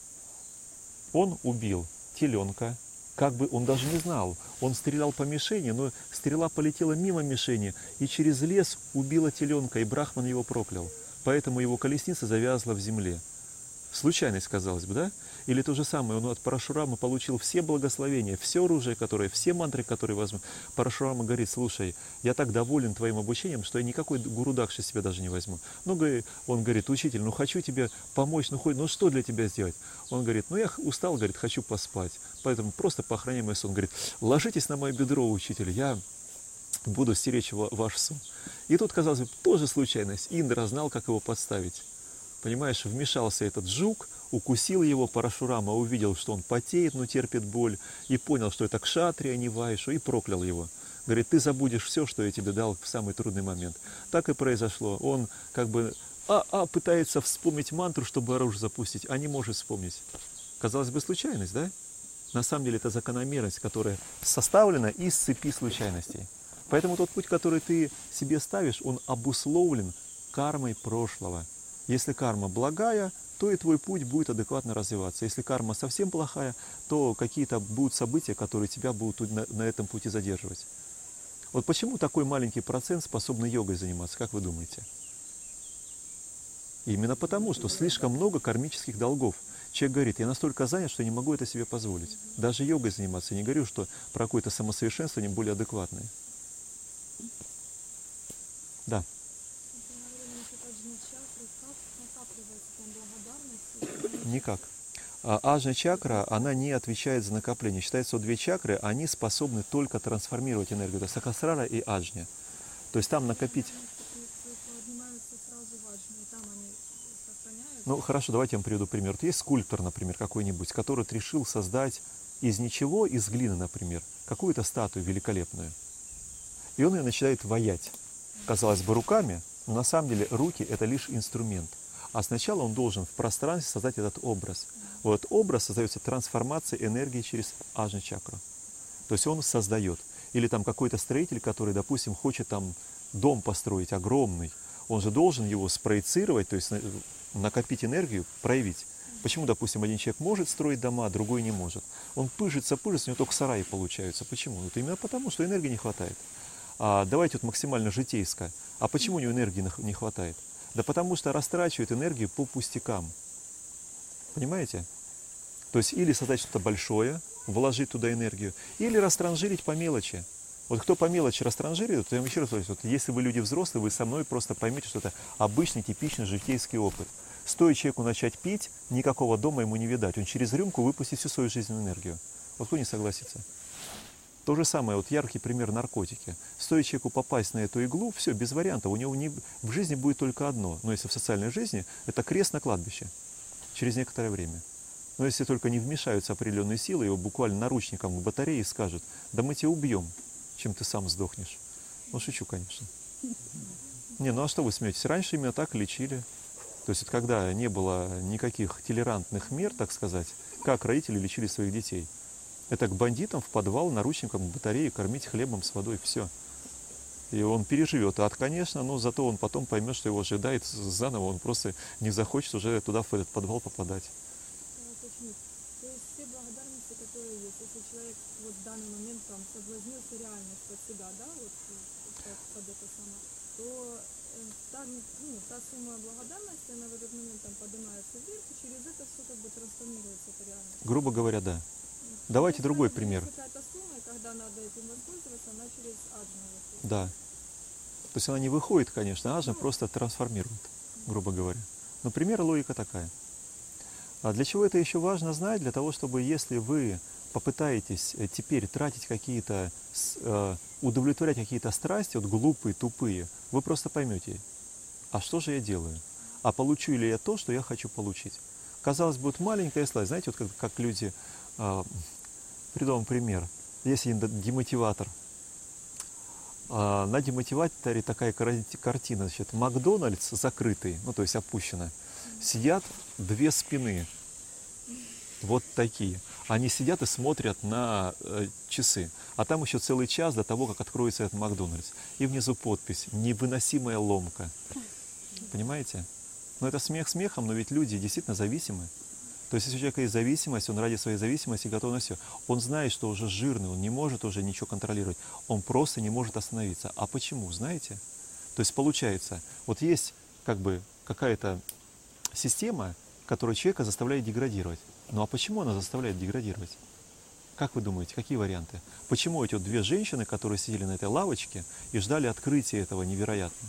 он убил теленка, как бы он даже не знал. Он стрелял по мишени, но стрела полетела мимо мишени и через лес убила теленка, и Брахман его проклял. Поэтому его колесница завязла в земле. Случайность, казалось бы, да? Или то же самое, он от Парашурама получил все благословения, все оружие, которое, все мантры, которые возьмут. Парашурама говорит, слушай, я так доволен твоим обучением, что я никакой гуру Дакши себе даже не возьму. Ну, он говорит, учитель, ну хочу тебе помочь, ну, хоть, ну что для тебя сделать? Он говорит, ну я устал, говорит, хочу поспать, поэтому просто поохраняй мой сон. Он говорит, ложитесь на мое бедро, учитель, я буду стеречь ваш сон. И тут, казалось бы, тоже случайность. Индра знал, как его подставить. Понимаешь, вмешался этот жук, укусил его, Парашурама увидел, что он потеет, но терпит боль, и понял, что это кшатрия, а не вайшу, и проклял его. Говорит, ты забудешь все, что я тебе дал в самый трудный момент. Так и произошло. Он как бы а-а пытается вспомнить мантру, чтобы оружие запустить, а не может вспомнить. Казалось бы, случайность, да? На самом деле это закономерность, которая составлена из цепи случайностей. Поэтому тот путь, который ты себе ставишь, он обусловлен кармой прошлого. Если карма благая, то и твой путь будет адекватно развиваться. Если карма совсем плохая, то какие-то будут события, которые тебя будут на, на этом пути задерживать. Вот почему такой маленький процент способны йогой заниматься, как вы думаете? Именно потому, что слишком много кармических долгов. Человек говорит, я настолько занят, что не могу это себе позволить. Даже йогой заниматься. Я не говорю, что про какое-то самосовершенствование более адекватное. Да. Никак. А ажна чакра, она не отвечает за накопление. Считается, что две чакры, они способны только трансформировать энергию. Это сахасрара и аджня. То есть там накопить... Ну хорошо, давайте я вам приведу пример. Вот есть скульптор, например, какой-нибудь, который решил создать из ничего, из глины, например, какую-то статую великолепную. И он ее начинает ваять. Казалось бы, руками, но на самом деле руки – это лишь инструмент. А сначала он должен в пространстве создать этот образ. Вот этот образ создается трансформацией энергии через аджна-чакру. То есть он создает. Или там какой-то строитель, который, допустим, хочет там дом построить огромный, он же должен его спроецировать, то есть накопить энергию, проявить. Почему, допустим, один человек может строить дома, а другой не может? Он пыжится, пыжится, у него только сараи получаются. Почему? Это именно потому, что энергии не хватает. А давайте вот максимально житейское. А почему у него энергии не хватает? Да потому что растрачивает энергию по пустякам. Понимаете? То есть или создать что-то большое, вложить туда энергию, или растранжирить по мелочи. Вот кто по мелочи растранжирует, то я вам еще раз говорю, вот если вы люди взрослые, вы со мной просто поймете, что это обычный, типичный житейский опыт. Стоит человеку начать пить, никакого дома ему не видать. Он через рюмку выпустит всю свою жизненную энергию. Вот кто не согласится? То же самое, вот яркий пример наркотики. Стоит человеку попасть на эту иглу, все, без вариантов, у него не, в жизни будет только одно, но если в социальной жизни, это крест на кладбище через некоторое время. Но если только не вмешаются определенные силы, его буквально наручником к батарее скажут: да мы тебя убьем, чем ты сам сдохнешь. Ну, шучу, конечно. Не, ну а что вы смеетесь? Раньше именно так лечили. То есть, когда не было никаких толерантных мер, так сказать, как родители лечили своих детей. Это к бандитам в подвал, наручникам, батареи, кормить хлебом с водой, все. И он переживет ад, конечно, но зато он потом поймет, что его ожидает заново, он просто не захочет уже туда, в этот подвал попадать. Уточнить. То есть все благодарности, которые есть, если человек вот в данный момент там соблазнился реальность под себя, да, вот под, под это самое, то э, та, ну, та сумма благодарности, она в этот момент там поднимается вверх, и через это все как бы трансформируется, эта реальность. Грубо говоря, да. Давайте другой пример. Есть какая-то сумма, и когда надо этим воспользоваться, она через аджну выходит. Да. То есть она не выходит, конечно, а просто трансформирует, грубо говоря. Но пример, логика такая. А для чего это еще важно знать? Для того, чтобы если вы попытаетесь теперь тратить какие-то, удовлетворять какие-то страсти, вот глупые, тупые, вы просто поймете: а что же я делаю? А получу ли я то, что я хочу получить? Казалось бы, вот маленькая сласть, знаете, вот как, как люди, приведу вам пример, есть один демотиватор. На демотиваторе такая картина, значит, Макдональдс закрытый, ну то есть опущено, сидят две спины, вот такие. Они сидят и смотрят на э, часы, а там еще целый час до того, как откроется этот Макдональдс. И внизу подпись: невыносимая ломка. Понимаете? Но это смех смехом, но ведь люди действительно зависимы. То есть, если у человека есть зависимость, он ради своей зависимости готов на все. Он знает, что уже жирный, он не может уже ничего контролировать. Он просто не может остановиться. А почему, знаете? То есть, получается, вот есть как бы какая-то система, которая человека заставляет деградировать. Ну а почему она заставляет деградировать? Как вы думаете, какие варианты? Почему эти вот две женщины, которые сидели на этой лавочке и ждали открытия этого невероятно?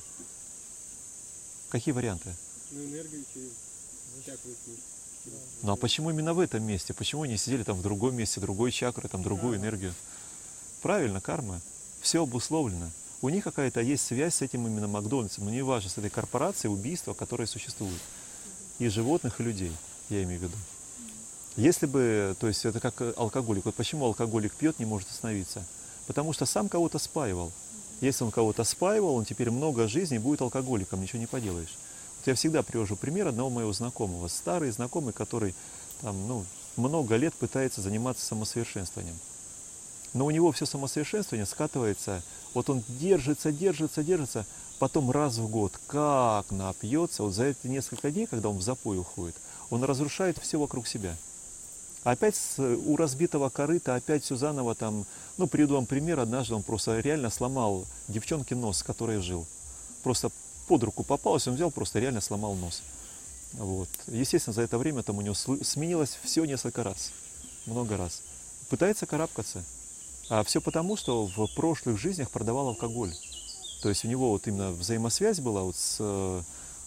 Какие варианты? Ну, энергию через чакру. Ну а почему именно в этом месте? Почему они сидели там в другом месте, другой чакры, там другую энергию? Правильно, карма. Все обусловлено. У них какая-то есть связь с этим именно Макдональдсом, но не важно, с этой корпорацией убийства, которая существует. И животных, и людей, я имею в виду. Если бы, то есть это как алкоголик. Вот почему алкоголик пьет, не может остановиться? Потому что сам кого-то спаивал. Если он кого-то спаивал, он теперь много жизней будет алкоголиком, ничего не поделаешь. Вот я всегда привожу пример одного моего знакомого. Старый знакомый, который там, ну, много лет пытается заниматься самосовершенствованием. Но у него все самосовершенствование скатывается, вот он держится, держится, держится, потом раз в год как напьется, вот за эти несколько дней, когда он в запой уходит, он разрушает все вокруг себя. Опять с, у разбитого корыта, опять все заново там, ну, приведу вам пример, однажды он просто реально сломал девчонке нос, с которой жил. Просто под руку попалось, он взял, просто реально сломал нос. Вот. Естественно, за это время там у него сменилось все несколько раз, много раз. Пытается карабкаться. А все потому, что в прошлых жизнях продавал алкоголь. То есть у него вот именно взаимосвязь была вот с,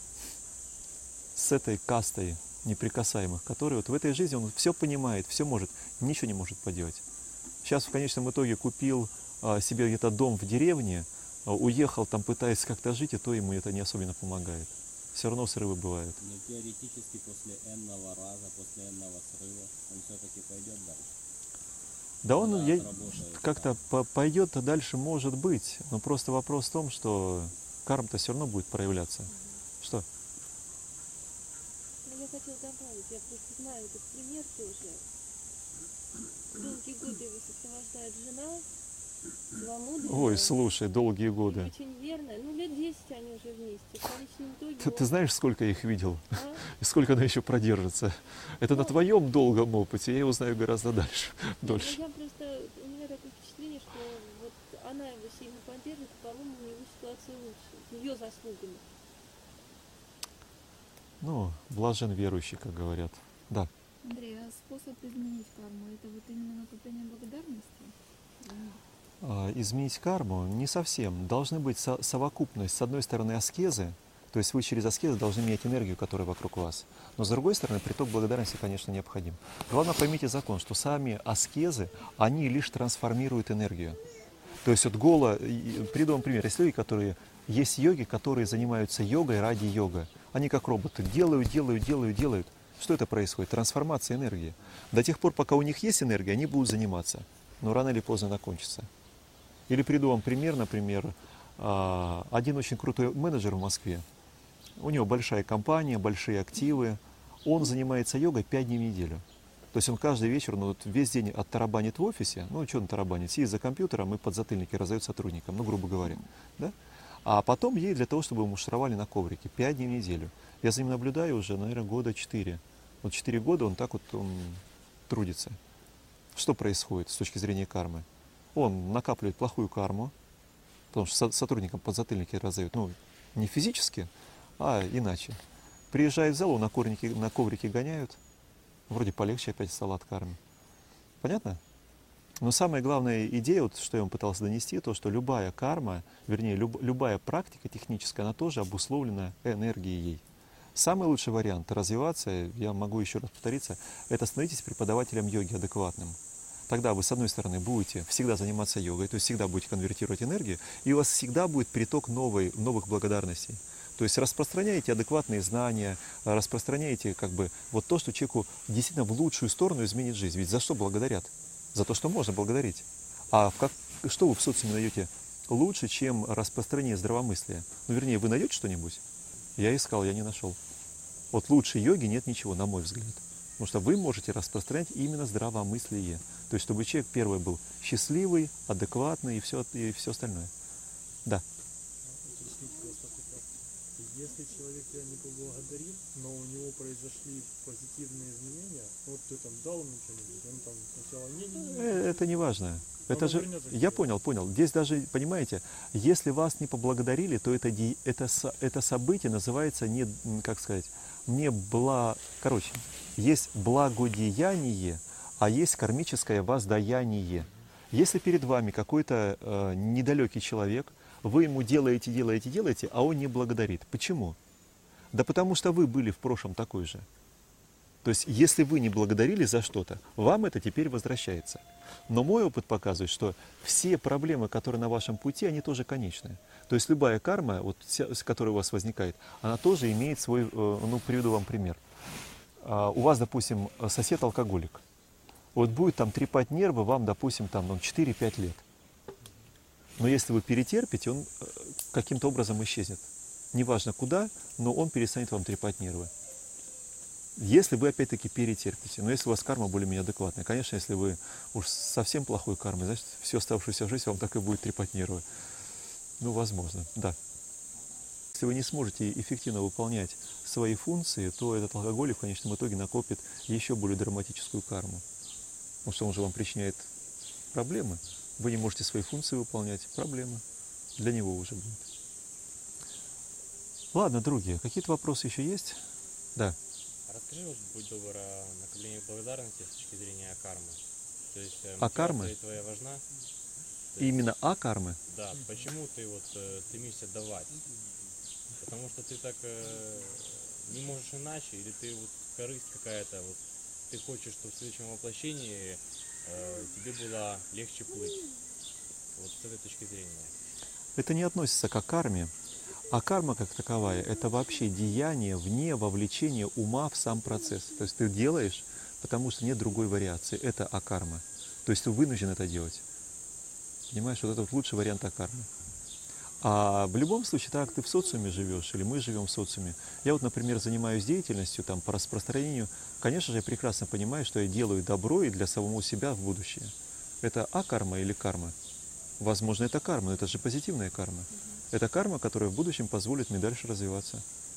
с этой кастой неприкасаемых, которые вот в этой жизни он все понимает, все может, ничего не может поделать. Сейчас в конечном итоге купил а, себе где-то дом в деревне, а, уехал там, пытаясь как-то жить, и то ему это не особенно помогает. Все равно срывы бывают. Но теоретически после энного раза, после энного срыва, он все-таки пойдет дальше. Да он Да, я- отработает, как-то по- пойдет дальше, может быть, но просто вопрос в том, что карма-то все равно будет проявляться. Что? Ну, я хотела добавить, я просто знаю этот пример тоже. Долгие годы его сопровождает жена, целомудренная. Ой, слушай, долгие И годы. очень верная. Ну, лет десять они уже вместе. В конечном итоге Ты, ты он- знаешь, сколько я их видел? А? И сколько она еще продержится? Это на твоем долгом опыте, я его знаю гораздо дальше, Ну, дольше. я просто, у меня такое впечатление, что вот она его сильно поддерживает, и, по-моему, у него ситуация лучше, ее заслугами. Ну, блажен верующий, как говорят. Да. Андрей, а способ изменить карму — это вот именно накопление благодарности? Или нет? А, изменить карму не совсем. Должны быть со- совокупность, с одной стороны, аскезы, То есть вы через аскезы должны менять энергию, которая вокруг вас. Но с другой стороны, приток благодарности, конечно, необходим. Главное, поймите закон, что сами аскезы, они лишь трансформируют энергию. То есть вот голо, приведу вам пример, есть люди, которые, есть йоги, которые занимаются йогой ради йога. Они как роботы делают, делают, делают, делают. Что это происходит? Трансформация энергии. До тех пор, пока у них есть энергия, они будут заниматься. Но рано или поздно она кончится. Или приведу вам пример, например, один очень крутой менеджер в Москве. У него большая компания, большие активы. Он занимается йогой пять дней в неделю. То есть он каждый вечер, ну вот весь день оттарабанит в офисе. Ну что он тарабанит? Сидит за компьютером и подзатыльники раздает сотрудникам, ну грубо говоря. Да? А потом едет для того, чтобы ему муштровали на коврике пять дней в неделю. Я за ним наблюдаю уже, наверное, года четыре. Вот четыре года он так вот он трудится. Что происходит с точки зрения кармы? Он накапливает плохую карму, потому что сотрудникам подзатыльники раздают, ну, не физически, а иначе. Приезжает в зал, на коврике, на коврике гоняют, вроде полегче опять стало от кармы. Понятно? Но самая главная идея, вот, что я вам пытался донести, то, что любая карма, вернее, люб, любая практика техническая, она тоже обусловлена энергией. Самый лучший вариант развиваться, я могу еще раз повториться, это становитесь преподавателем йоги адекватным. Тогда вы, с одной стороны, будете всегда заниматься йогой, то есть всегда будете конвертировать энергию, и у вас всегда будет приток новой, новых благодарностей. То есть распространяете адекватные знания, распространяете как бы вот то, что человеку действительно в лучшую сторону изменит жизнь. Ведь за что благодарят? За то, что можно благодарить. А в как, что вы в социуме найдете лучше, чем распространение здравомыслия? Ну, вернее, вы найдете что-нибудь? Я искал, я не нашел. Вот лучше йоги нет ничего, на мой взгляд. Потому что вы можете распространять именно здравомыслие. То есть, чтобы человек первый был счастливый, адекватный и все, и все остальное. Да. Если человек тебя не поблагодарит, но у него произошли позитивные изменения, вот ты там дал ему что-нибудь, он там сначала не-не-не. Это не важно. Это же, я понял, понял. Здесь даже, понимаете, если вас не поблагодарили, то это, это, это событие называется не, как сказать, не бла... Короче, есть благодеяние, а есть кармическое воздаяние. Если перед вами какой-то э, недалекий человек, вы ему делаете, делаете, делаете, а он не благодарит. Почему? Да потому что вы были в прошлом такой же. То есть, если вы не благодарили за что-то, вам это теперь возвращается. Но мой опыт показывает, что все проблемы, которые на вашем пути, они тоже конечные. То есть, любая карма, вот, которая у вас возникает, она тоже имеет свой, ну, приведу вам пример. У вас, допустим, сосед алкоголик. Вот будет там трепать нервы вам, допустим, там, ну, четыре-пять лет. Но если вы перетерпите, он каким-то образом исчезнет. Неважно куда, но он перестанет вам трепать нервы. Если вы опять-таки перетерпите. Но если у вас карма более-менее адекватная. Конечно, если вы уж совсем плохой кармой, значит, всю оставшуюся жизнь вам так и будет трепать нервы. Ну, возможно, да. Если вы не сможете эффективно выполнять свои функции, то этот алкоголик в конечном итоге накопит еще более драматическую карму. Потому что он же вам причиняет проблемы. Вы не можете свои функции выполнять. Проблемы для него уже будет. Ладно, другие. Какие-то вопросы еще есть? Да. Расскажи, вот, будь добр, о накоплении благодарности с точки зрения кармы. То есть, а кармы? Твоя важна? И именно а кармы? Да. Почему ты вот стремишься давать? Потому что ты так э, не можешь иначе, или ты вот корысть какая-то, вот ты хочешь, чтобы в следующем воплощении э, тебе было легче плыть. Вот с этой точки зрения. Это не относится к карме. А карма как таковая – это вообще деяние вне вовлечения ума в сам процесс. То есть ты делаешь, потому что нет другой вариации. Это акарма. То есть ты вынужден это делать. Понимаешь, вот это вот лучший вариант акармы. А в любом случае, так ты в социуме живешь, или мы живем в социуме. Я вот, например, занимаюсь деятельностью там, по распространению. Конечно же, я прекрасно понимаю, что я делаю добро и для самого себя в будущее. Это акарма или карма? Возможно, это карма, но это же позитивная карма. Это карма, которая в будущем позволит мне дальше развиваться.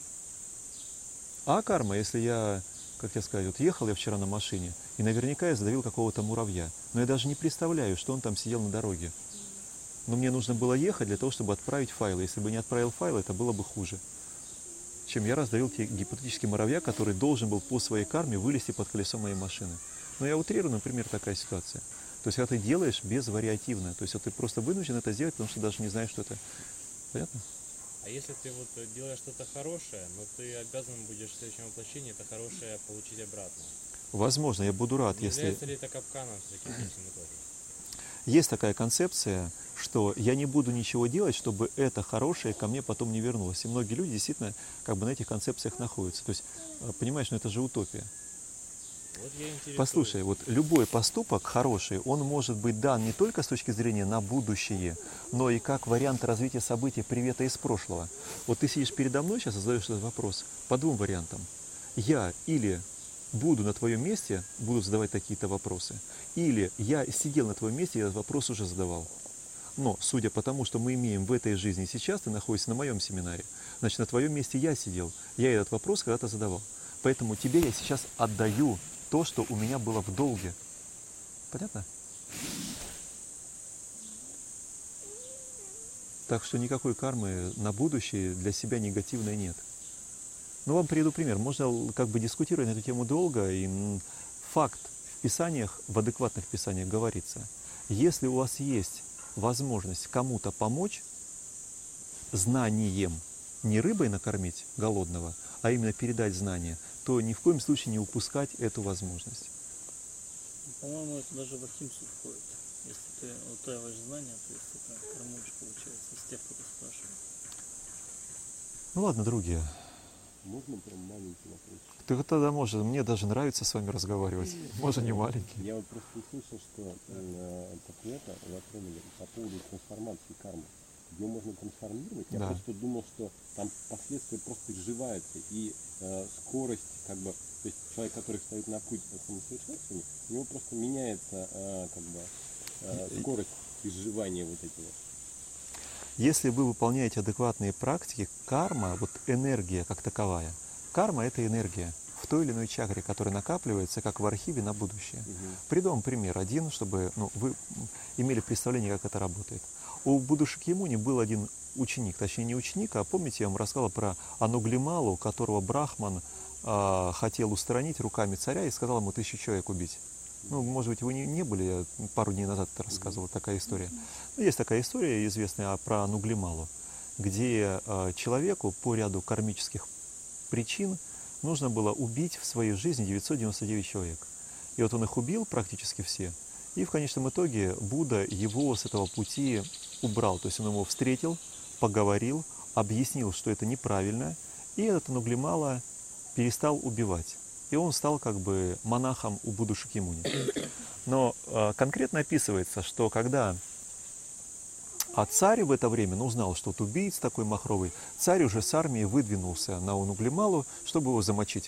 А карма, если я, как я сказать, вот ехал я вчера на машине, и наверняка я задавил какого-то муравья, но я даже не представляю, что он там сидел на дороге. Но мне нужно было ехать для того, чтобы отправить файлы. Если бы не отправил файлы, это было бы хуже, чем я раздавил те гипотетический муравья, который должен был по своей карме вылезти под колесо моей машины. Но я утрирую, например, такая ситуация. То есть, когда ты делаешь безвариативно, то есть, вот ты просто вынужден это сделать, потому что даже не знаешь, что это. Понятно? А А если ты вот э, делаешь что-то хорошее, но ты обязан будешь в следующем воплощении это хорошее получить обратно. Возможно, я буду рад, Не если... является ли это капканом все-таки в конечном итоге? Есть такая концепция, что я не буду ничего делать, чтобы это хорошее ко мне потом не вернулось. И многие люди действительно как бы на этих концепциях находятся. То есть, э, понимаешь, ну это же утопия. Вот я интересуюсь. Послушай, вот любой поступок хороший, он может быть дан не только с точки зрения на будущее, но и как вариант развития событий привета из прошлого. Вот ты сидишь передо мной сейчас и задаешь этот вопрос по двум вариантам. Я или буду на твоем месте, буду задавать такие-то вопросы, или я сидел на твоем месте и этот вопрос уже задавал. Но, судя по тому, что мы имеем в этой жизни сейчас, ты находишься на моем семинаре, значит, на твоем месте я сидел, я этот вопрос когда-то задавал. Поэтому тебе я сейчас отдаю то, что у меня было в долге. Понятно? Так что никакой кармы на будущее для себя негативной нет. Ну, вам приведу пример. Можно как бы дискутировать на эту тему долго, и факт в писаниях, в адекватных писаниях говорится, если у вас есть возможность кому-то помочь знанием, не рыбой накормить голодного, а именно передать знания, то ни в коем случае не упускать эту возможность. По-моему, это даже в Ахимсу входит. Если ты утаиваешь знания, то есть это кормочь получается из тех, кто спрашивает. Ну ладно, друзья. Можно прям маленький вопрос? Ты тогда можешь, мне даже нравится с вами разговаривать. Может, не маленький. Я вот просто услышал, что э, это затронули по поводу трансформации кармы. Ее можно трансформировать. Я Да. просто думал, что там последствия просто изживаются. И э, скорость, как бы, то есть человек, который стоит на путь по самосовершенствованию, у него просто меняется э, как бы, э, скорость изживания вот этого. Если вы выполняете адекватные практики, карма, вот энергия как таковая, карма – это энергия в той или иной чакре, которая накапливается как в архиве на будущее. Угу. Приду вам пример один, чтобы ну, вы имели представление, как это работает. У Будды Шакьямуни был один ученик, точнее не ученик, а помните, я вам рассказал про Ануглималу, которого Брахман э, хотел устранить руками царя и сказал ему тысячу человек убить. Ну, может быть, вы не, не были, я пару дней назад это рассказывал, такая история. Но есть такая история известная про Ануглималу, где э, человеку по ряду кармических причин нужно было убить в своей жизни девятьсот девяносто девять человек. И вот он их убил практически все, и в конечном итоге Будда его с этого пути убрал. То есть он его встретил, поговорил, объяснил, что это неправильно, и этот Ануглимала перестал убивать. И он стал как бы монахом у Будды Шакьямуни. Но э, конкретно описывается, что когда а царь в это время ну, узнал, что вот убийц такой махровый, царь уже с армией выдвинулся на Ануглималу, чтобы его замочить.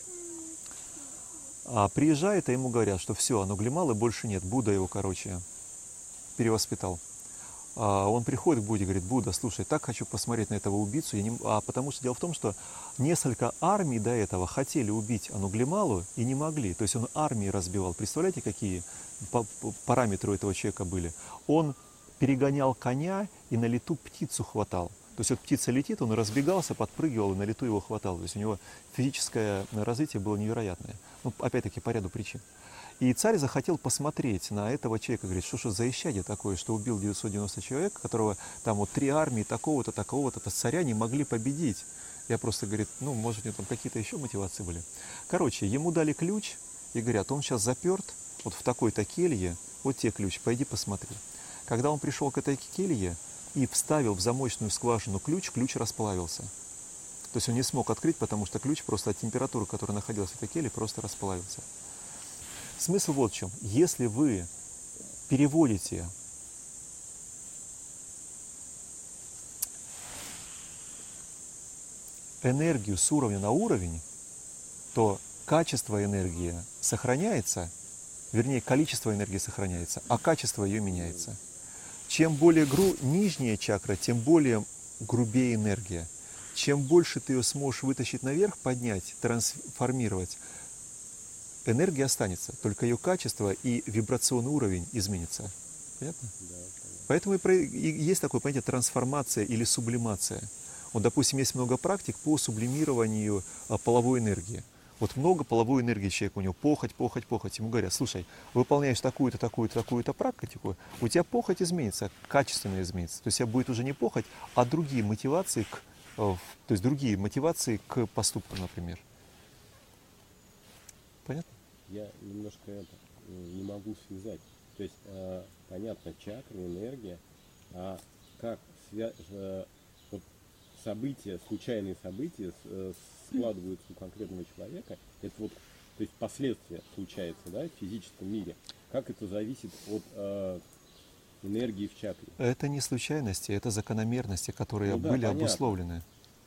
А приезжает, а ему говорят, что все, Ануглималы больше нет, Будда его, короче, перевоспитал. А он приходит к Будде и говорит: Будда, слушай, так хочу посмотреть на этого убийцу, я не... а потому что дело в том, что несколько армий до этого хотели убить Ануглималу и не могли. То есть он армии разбивал. Представляете, какие параметры у этого человека были? Он перегонял коня и на лету птицу хватал. То есть вот птица летит, он разбегался, подпрыгивал и на лету его хватал. То есть у него физическое развитие было невероятное. Ну, опять-таки, по ряду причин. И царь захотел посмотреть на этого человека, говорит, что же за исчадие такое, что убил девятьсот девяносто человек, которого там вот три армии такого-то, такого-то, то царя не могли победить. Я просто, говорит, ну, может, у него там какие-то еще мотивации были. Короче, ему дали ключ и говорят, он сейчас заперт вот в такой-то келье, вот тебе ключ, пойди посмотри. Когда он пришел к этой келье и вставил в замочную скважину ключ, ключ расплавился. То есть он не смог открыть, потому что ключ просто от температуры, которая находилась в этой келье, просто расплавился. Смысл вот в чем. Если вы переводите энергию с уровня на уровень, то качество энергии сохраняется, вернее, количество энергии сохраняется, а качество ее меняется. Чем более гру... нижняя чакра, тем более грубее энергия. Чем больше ты ее сможешь вытащить наверх, поднять, трансформировать, энергия останется, только ее качество и вибрационный уровень изменится. Понятно? Да, Поэтому и, про... и есть такое понятие трансформация или сублимация. Вот, допустим, есть много практик по сублимированию а, половой энергии. Вот много половой энергии человека, у него похоть, похоть, похоть. Ему говорят, слушай, выполняешь такую-то, такую-то, такую-то практику, у тебя похоть изменится, качественно изменится. То есть у тебя будет уже не похоть, а другие мотивации к э, в- то есть другие мотивации к поступкам, например. Понятно? Я немножко это м, не могу связать. То есть, э, понятно, чакры, энергия, а как свя- э, вот события, случайные события с- э, складываются у конкретного человека, это вот, то есть последствия случается, да, в физическом мире. Как это зависит от э, энергии в чакре? Это не случайности, это закономерности, которые Ну да, были понятно. обусловлены.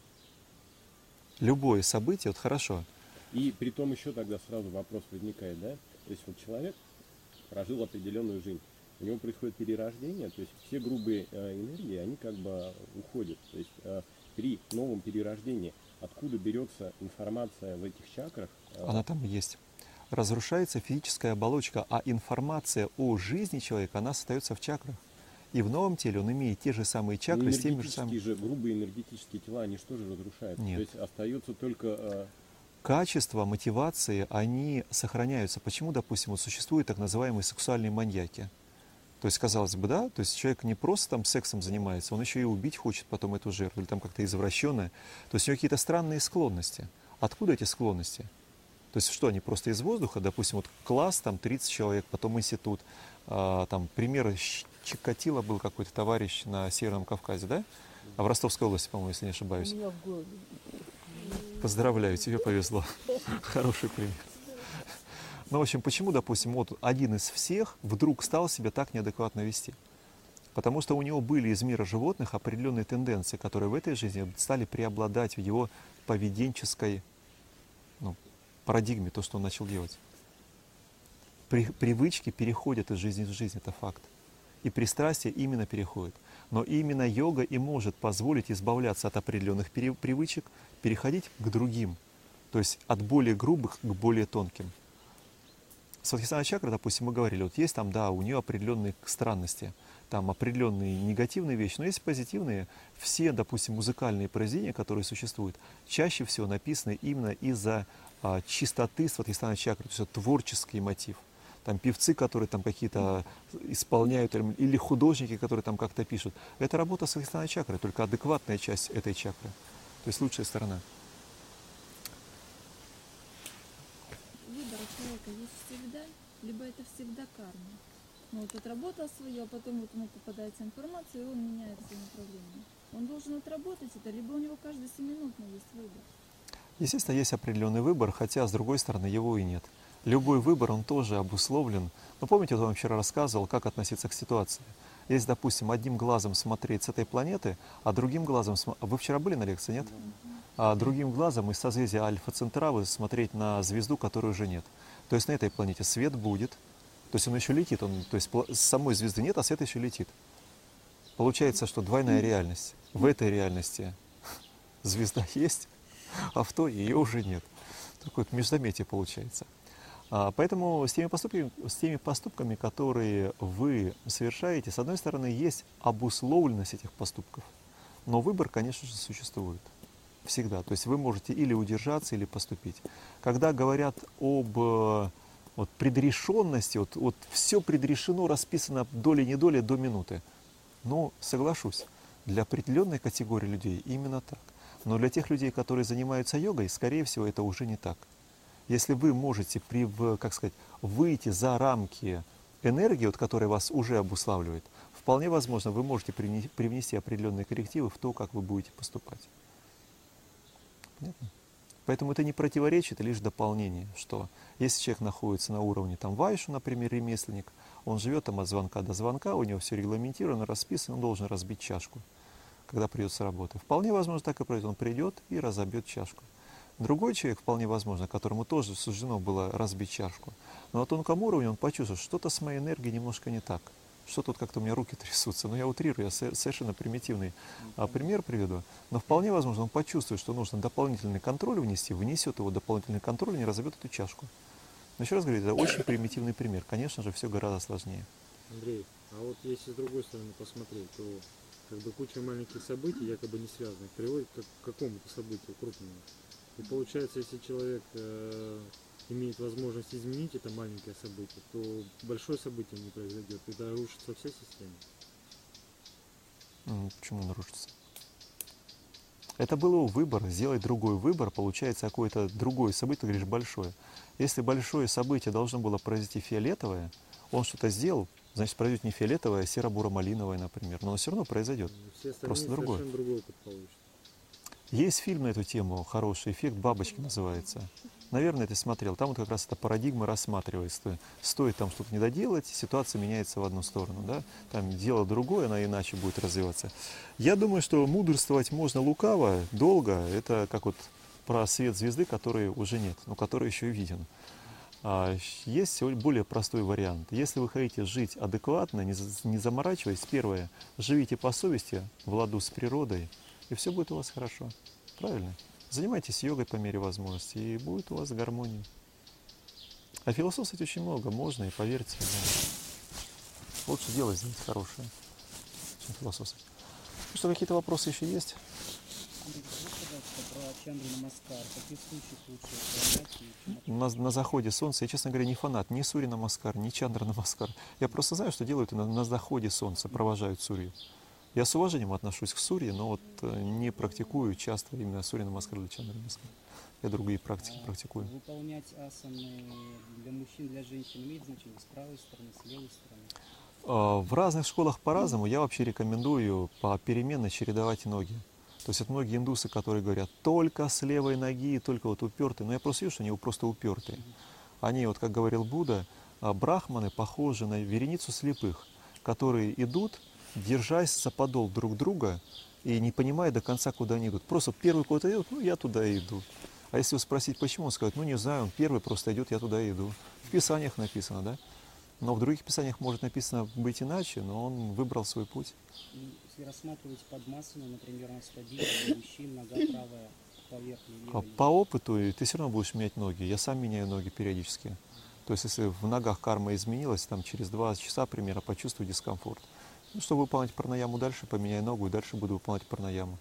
Любое событие, вот хорошо, И при том еще тогда сразу вопрос возникает, да? То есть вот человек прожил определенную жизнь, у него происходит перерождение, то есть все грубые э, энергии, они как бы уходят. То есть э, при новом перерождении откуда берется информация в этих чакрах? э, она там есть. Разрушается физическая оболочка, а информация о жизни человека, она остается в чакрах. И в новом теле он имеет те же самые ну, чакры с теми же энергетические самыми. же, грубые энергетические тела, они что же разрушаются? Нет. То есть остается только... э, Качества, мотивации, они сохраняются. Почему, допустим, вот существуют так называемые сексуальные маньяки? То есть, казалось бы, да, то есть человек не просто там сексом занимается, он еще и убить хочет потом эту жертву, или там как-то извращенное. То есть у него какие-то странные склонности. Откуда эти склонности? То есть что, они просто из воздуха? Допустим, вот класс, там тридцать человек, потом институт. А, там пример Щ- Чикатило был какой-то товарищ на Северном Кавказе, да? А в Ростовской области, по-моему, если не ошибаюсь. меня в голову. Поздравляю, тебе повезло. Хороший пример. Ну, в общем, почему, допустим, вот один из всех вдруг стал себя так неадекватно вести? Потому что у него были из мира животных определенные тенденции, которые в этой жизни стали преобладать в его поведенческой, ну, парадигме, то, что он начал делать. При- привычки переходят из жизни в жизнь, это факт. И пристрастие именно переходит. Но именно йога и может позволить избавляться от определенных пере- привычек, переходить к другим. То есть от более грубых к более тонким. Свадхистана чакра, допустим, мы говорили, вот есть там, да, у нее определенные странности, там определенные негативные вещи, но есть позитивные. Все, допустим, музыкальные произведения, которые существуют, чаще всего написаны именно из-за а, чистоты Свадхистана чакры, то есть это творческий мотив. Там певцы, которые там какие-то исполняют, или или художники, которые там как-то пишут. Это работа Свадхистана чакры, только адекватная часть этой чакры, то есть лучшая сторона. Выбор у человека есть всегда, либо это всегда карма. Ну вот отработал свое, а потом вот ему попадается информация, и он меняет свое направление. Он должен отработать это, либо у него каждый семиминутно есть выбор. Естественно, есть определенный выбор, хотя, с другой стороны, его и нет. Любой выбор, он тоже обусловлен. Но помните, я вам вчера рассказывал, как относиться к ситуации. Если, допустим, одним глазом смотреть с этой планеты, а другим глазом... см- Вы вчера были на лекции, нет? А другим глазом из созвездия Альфа Центравы смотреть на звезду, которой уже нет. То есть на этой планете свет будет, то есть он еще летит, он, то есть пла- самой звезды нет, а свет еще летит. Получается, что двойная реальность. В этой реальности звезда есть, а в той ее уже нет. Такое вот междометие получается. А, Поэтому с теми, поступками, с теми поступками, которые вы совершаете, с одной стороны, есть обусловленность этих поступков, но выбор, конечно же, существует. Всегда. То есть вы можете или удержаться, или поступить. Когда говорят об э, вот, предрешенности, вот, вот все предрешено, расписано долей-недолей до минуты. Ну, соглашусь, для определенной категории людей именно так. Но для тех людей, которые занимаются йогой, скорее всего, это уже не так. Если вы можете, при, в- как сказать, выйти за рамки энергии, вот, которая вас уже обуславливает, вполне возможно, вы можете привне- привнести определенные коррективы в то, как вы будете поступать. Понятно? Поэтому это не противоречит, это лишь дополнение, что если человек находится на уровне там вайшу, например, ремесленник, он живет там от звонка до звонка, у него все регламентировано, расписано, он должен разбить чашку, когда придет с работы. Вполне возможно, так и произойдет. Он придет и разобьет чашку. Другой человек, вполне возможно, которому тоже суждено было разбить чашку, но на тонком уровне он почувствует, что что-то с моей энергией немножко не так. Что тут как-то у меня руки трясутся. Но я утрирую, я со- совершенно примитивный а, пример приведу. Но вполне возможно, он почувствует, что нужно дополнительный контроль внести, внесет его дополнительный контроль и не разобьет эту чашку. Но еще раз говорю, это очень примитивный пример. Конечно же, все гораздо сложнее. Андрей, а вот если с другой стороны посмотреть, то как бы куча маленьких событий, якобы не связанных, приводит к к какому-то событию крупному. И получается, если человек э, имеет возможность изменить это маленькое событие, то большое событие не произойдет, и тогда рушится вся система. М, Почему нарушится? Это был его выбор, сделать другой выбор, получается какое-то другое событие, ты говоришь, большое. Если большое событие должно было произойти фиолетовое, он что-то сделал, значит, произойдет не фиолетовое, а серо-буро-малиновое, например. Но оно все равно произойдет. Все остальные Просто другое. совершенно другой опыт получат. Есть фильм на эту тему хороший, «Эффект бабочки» называется. Наверное, ты смотрел. Там вот как раз эта парадигма рассматривается. Стоит там что-то не доделать, ситуация меняется в одну сторону. Да? Там дело другое, она иначе будет развиваться. Я думаю, что мудрствовать можно лукаво, долго. Это как вот про свет звезды, который уже нет, но который еще и виден. А есть более простой вариант. Если вы хотите жить адекватно, не, за, не заморачиваясь, первое, живите по совести, в ладу с природой, и все будет у вас хорошо. Правильно? Занимайтесь йогой по мере возможности, и будет у вас гармония. А философствовать очень много, можно, и поверьте, но лучше делать, знаете, хорошее, чем философствовать. Ну что, какие-то вопросы еще есть? Про Чандру Намаскар. В каких случаях лучше выполнять? На, на заходе солнца, я, честно говоря, не фанат ни Сури Намаскар, ни Чандра Намаскар. Я просто знаю, что делают на, на заходе солнца, провожают Сурью. Я с уважением отношусь к Сурье, но вот не практикую часто именно Сури Намаскар или Чандра Намаскар. Я другие практики а практикую. Выполнять асаны для мужчин, для женщин имеет значение с правой стороны, с левой стороны? В разных школах по-разному. Я вообще рекомендую попеременно чередовать ноги. То есть это многие индусы, которые говорят только с левой ноги, только вот упертые. Но я просто вижу, что они просто упертые. Они, вот как говорил Будда, брахманы похожи на вереницу слепых, которые идут, держась за подол друг друга и не понимая до конца, куда они идут. Просто первый куда-то идет, ну я туда и иду. А если его спросить, почему, он скажет, ну не знаю, он первый просто идет, я туда и иду. В Писаниях написано, да? Но в других Писаниях может написано быть иначе, но он выбрал свой путь. Если рассматривать подмасану, например, на стадии для мужчин, нога правая поверх левой. По опыту ты все равно будешь менять ноги. Я сам меняю ноги периодически. То есть если в ногах карма изменилась, там через два часа примерно почувствую дискомфорт. Ну, чтобы выполнять пранаяму дальше, поменяю ногу и дальше буду выполнять пранаяму.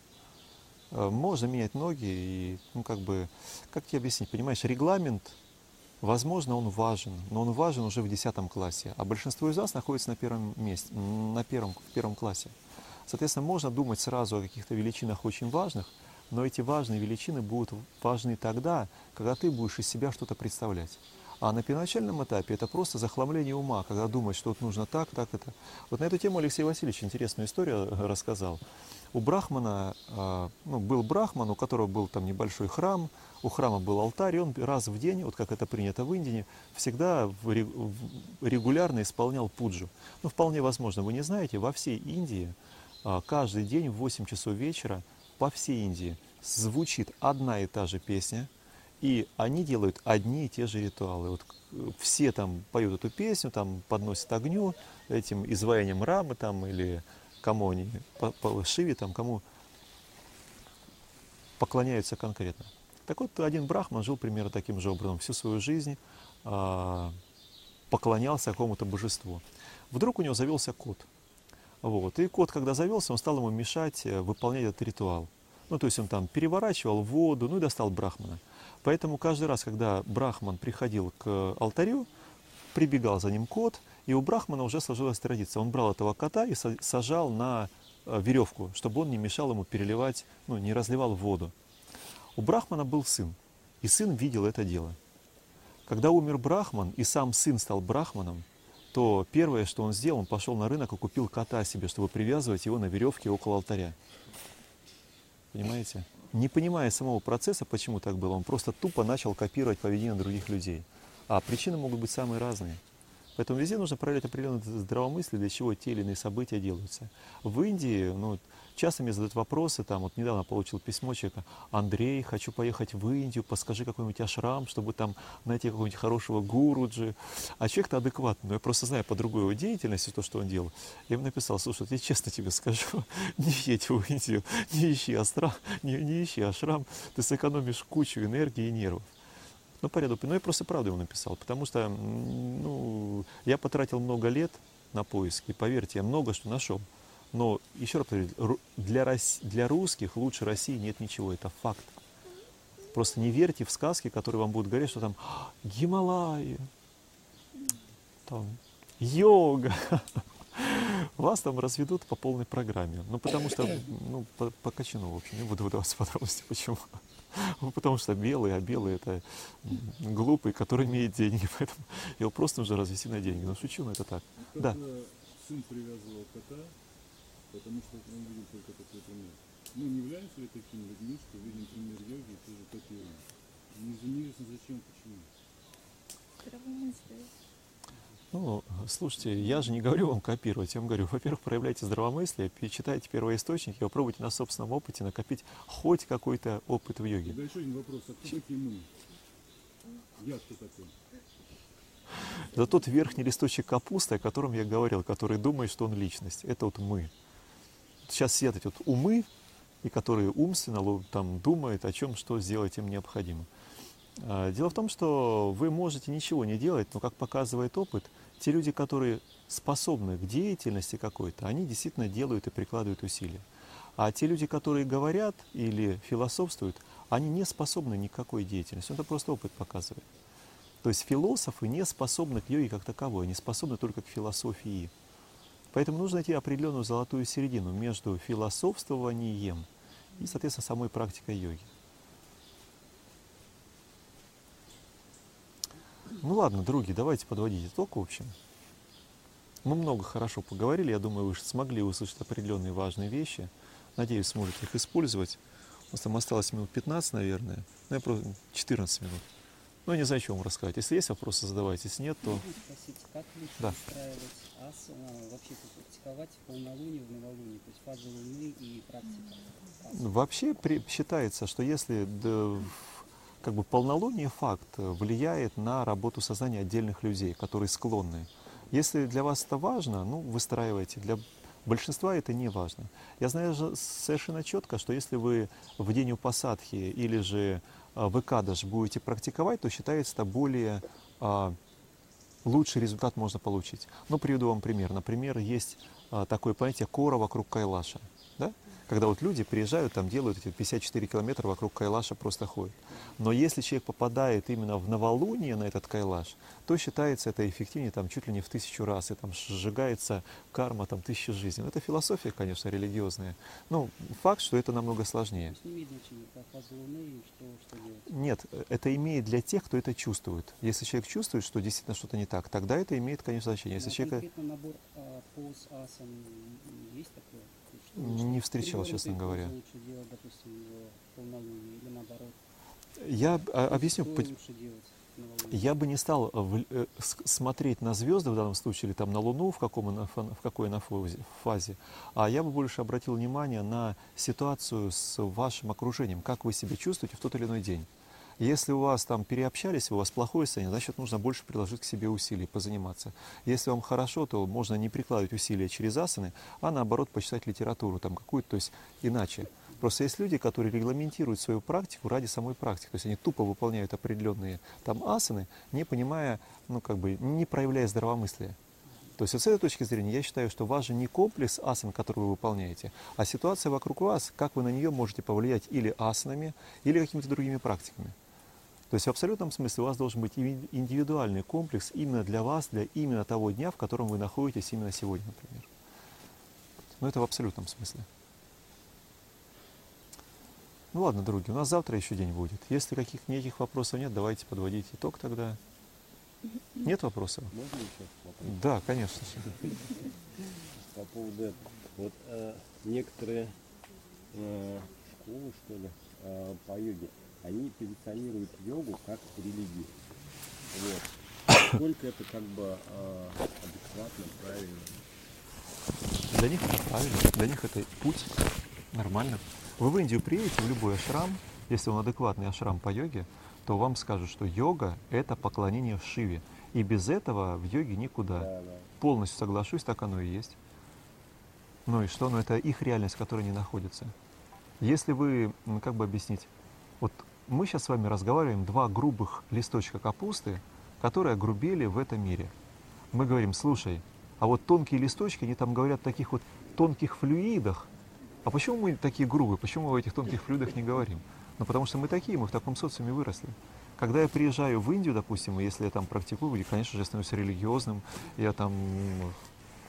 Можно менять ноги и, ну, как бы, как тебе объяснить, понимаешь, регламент, возможно, он важен, но он важен уже в десятом классе, а большинство из вас находится на первом месте, на первом, в первом классе. Соответственно, можно думать сразу о каких-то величинах очень важных, но эти важные величины будут важны тогда, когда ты будешь из себя что-то представлять. А на первоначальном этапе это просто захламление ума, когда думать, что вот нужно так, так, это. Вот на эту тему Алексей Васильевич интересную историю рассказал. У брахмана, ну, был брахман, у которого был там небольшой храм, у храма был алтарь, и он раз в день, вот как это принято в Индии, всегда регулярно исполнял пуджу. Ну, вполне возможно, вы не знаете, во всей Индии каждый день в восемь часов вечера по всей Индии звучит одна и та же песня, и они делают одни и те же ритуалы. Вот все там поют эту песню, там подносят огню, этим изваянием Рамы там, или кому они, по, по Шиве, там, кому поклоняются конкретно. Так вот, один брахман жил примерно таким же образом. Всю свою жизнь а, поклонялся какому-то божеству. Вдруг у него завелся кот. Вот. И кот, когда завелся, он стал ему мешать выполнять этот ритуал. Ну, то есть он там переворачивал воду, ну и достал брахмана. Поэтому каждый раз, когда брахман приходил к алтарю, прибегал за ним кот, и у брахмана уже сложилась традиция. Он брал этого кота и сажал на веревку, чтобы он не мешал ему переливать, ну, не разливал воду. У брахмана был сын, и сын видел это дело. Когда умер брахман, и сам сын стал брахманом, то первое, что он сделал, он пошел на рынок и купил кота себе, чтобы привязывать его на веревке около алтаря. Понимаете? Не понимая самого процесса, почему так было, он просто тупо начал копировать поведение других людей. А причины могут быть самые разные. Поэтому везде нужно проявлять определенное здравомыслие, для чего те или иные события делаются. В Индии, ну, часто мне задают вопросы, там, вот недавно получил письмо человека: Андрей, хочу поехать в Индию, подскажи какой-нибудь ашрам, чтобы там найти какого-нибудь хорошего гуруджи. А человек-то адекватный, но я просто знаю по другой его деятельности, то, что он делал. Я ему написал: слушай, я честно тебе скажу, не едь в Индию, не ищи ашрам, не, не ищи ашрам, ты сэкономишь кучу энергии и нервов. Ну, по ряду, но я просто правду ему написал, потому что, ну, я потратил много лет на поиски, поверьте, я много что нашел. Но, еще раз повторю, для, для русских лучше России нет ничего, это факт. Просто не верьте в сказки, которые вам будут говорить, что там Гималаи, там йога, вас там разведут по полной программе. Ну, потому что, ну, по, по качану, в общем, не буду выдаваться в подробности, почему. Ну, потому что белый, а белый это глупый, который имеет деньги, поэтому его просто нужно развести на деньги. Ну, шучу, но это так. Как-то Да. сын привязывал кота, потому что он видел только такой пример. Мы не являемся ли такими людьми, что видим пример йоги и тоже копируем? Неизвестно зачем, почему. Здравомыслие. Ну, слушайте, я же не говорю вам копировать, я вам говорю, во-первых, проявляйте здравомыслие, перечитайте первоисточники, попробуйте на собственном опыте накопить хоть какой-то опыт в йоге. Да, еще один вопрос. А кто такие мы? Я кто такой? Это тот верхний листочек капусты, о котором я говорил, который думает, что он личность. Это вот мы. Сейчас сидят эти вот умы, и которые умственно там думают о чем, что сделать им необходимо. Дело в том, что вы можете ничего не делать, но, как показывает опыт, те люди, которые способны к деятельности какой-то, они действительно делают и прикладывают усилия. А те люди, которые говорят или философствуют, они не способны ни к какой деятельности. Это просто опыт показывает. То есть философы не способны к йоге как таковой, они способны только к философии. Поэтому нужно найти определенную золотую середину между философствованием и, соответственно, самой практикой йоги. Ну ладно, други, давайте подводить итог в общем. Мы много хорошо поговорили, я думаю, вы смогли услышать определенные важные вещи. Надеюсь, сможете их использовать. У нас там осталось минут пятнадцать, наверное. Ну, я просто четырнадцать минут. Ну, я не знаю, что вам рассказать. Если есть вопросы, задавайте. Если нет, то... Спросить, как лучше Да. устраивать асану, вообще практиковать в полнолуние, в новолуние, то есть фазу Луны и практика? асаны? Вообще при, считается, что если да, как бы полнолуние факт влияет на работу сознания отдельных людей, которые склонны. Если для вас это важно, ну, выстраивайте. Для большинства это не важно. Я знаю же совершенно четко, что если вы в день Упасадхи или же в Экадаш будете практиковать, то считается это более а, лучший результат можно получить. Ну, приведу вам пример. Например, есть а, такое понятие кора вокруг Кайлаша. Да? Когда вот люди приезжают, там делают эти пятьдесят четыре километра вокруг Кайлаша, просто ходят. Но если человек попадает именно в новолуние на этот Кайлаш, то считается это эффективнее там, чуть ли не в тысячу раз, и там сжигается карма там, тысячи жизней. Это философия, конечно, религиозная. Ну, факт, что это намного сложнее. То есть не имеет значения, как фаза Луны и что, что делать? Нет, это имеет для тех, кто это чувствует. Если человек чувствует, что действительно что-то не так, тогда это имеет, конечно, значение. Если Ну, а человек конкретно набор а, поз, асан, есть такое? То есть, что не лучше- встречал, приворот честно и позы говоря. лучше делать, допустим, в полнолуние или наоборот? Я а, объясню, Что по- лучше делать в новолуние? я бы не стал в- э, с- смотреть на звезды в данном случае или там на Луну, в, каком она, фа- в какой она фазе, фазе, а я бы больше обратил внимание на ситуацию с вашим окружением, как вы себя чувствуете в тот или иной день. Если у вас там переобщались, у вас плохое состояние, значит, нужно больше приложить к себе усилий, позаниматься. Если вам хорошо, то можно не прикладывать усилия через асаны, а наоборот почитать литературу там какую-то, то есть иначе. Просто есть люди, которые регламентируют свою практику ради самой практики. То есть они тупо выполняют определенные там асаны, не понимая, ну как бы, не проявляя здравомыслия. То есть вот с этой точки зрения я считаю, что важен не комплекс асан, который вы выполняете, а ситуация вокруг вас, как вы на нее можете повлиять или асанами, или какими-то другими практиками. То есть в абсолютном смысле у вас должен быть индивидуальный комплекс именно для вас, для именно того дня, в котором вы находитесь именно сегодня, например. Но это в абсолютном смысле. Ну ладно, други, у нас завтра еще день будет. Если каких никаких вопросов нет, давайте подводить итог тогда. Нет вопросов? Можно еще вопрос? Да, конечно же. По поводу этого. Вот э, некоторые э, школы, что ли, э, по йоге, они позиционируют йогу как религию. Вот. Насколько это как бы э, адекватно, правильно? Для них это правильно, для них это путь, нормально. Вы в Индию приедете, в любой ашрам, если он адекватный ашрам по йоге, то вам скажут, что йога – это поклонение Шиве. И без этого в йоге никуда. Да, да. Полностью соглашусь, так оно и есть. Ну и что? Ну это их реальность, в которой они находятся. Если вы, ну, как бы объяснить, вот мы сейчас с вами разговариваем два грубых листочка капусты, которые огрубели в этом мире. Мы говорим, слушай, а вот тонкие листочки, они там говорят о таких вот тонких флюидах. А почему мы такие грубые? Почему мы о этих тонких флюидах не говорим? Ну потому что мы такие, мы в таком социуме выросли. Когда я приезжаю в Индию, допустим, и если я там практикую, и, конечно же, я становлюсь религиозным, я там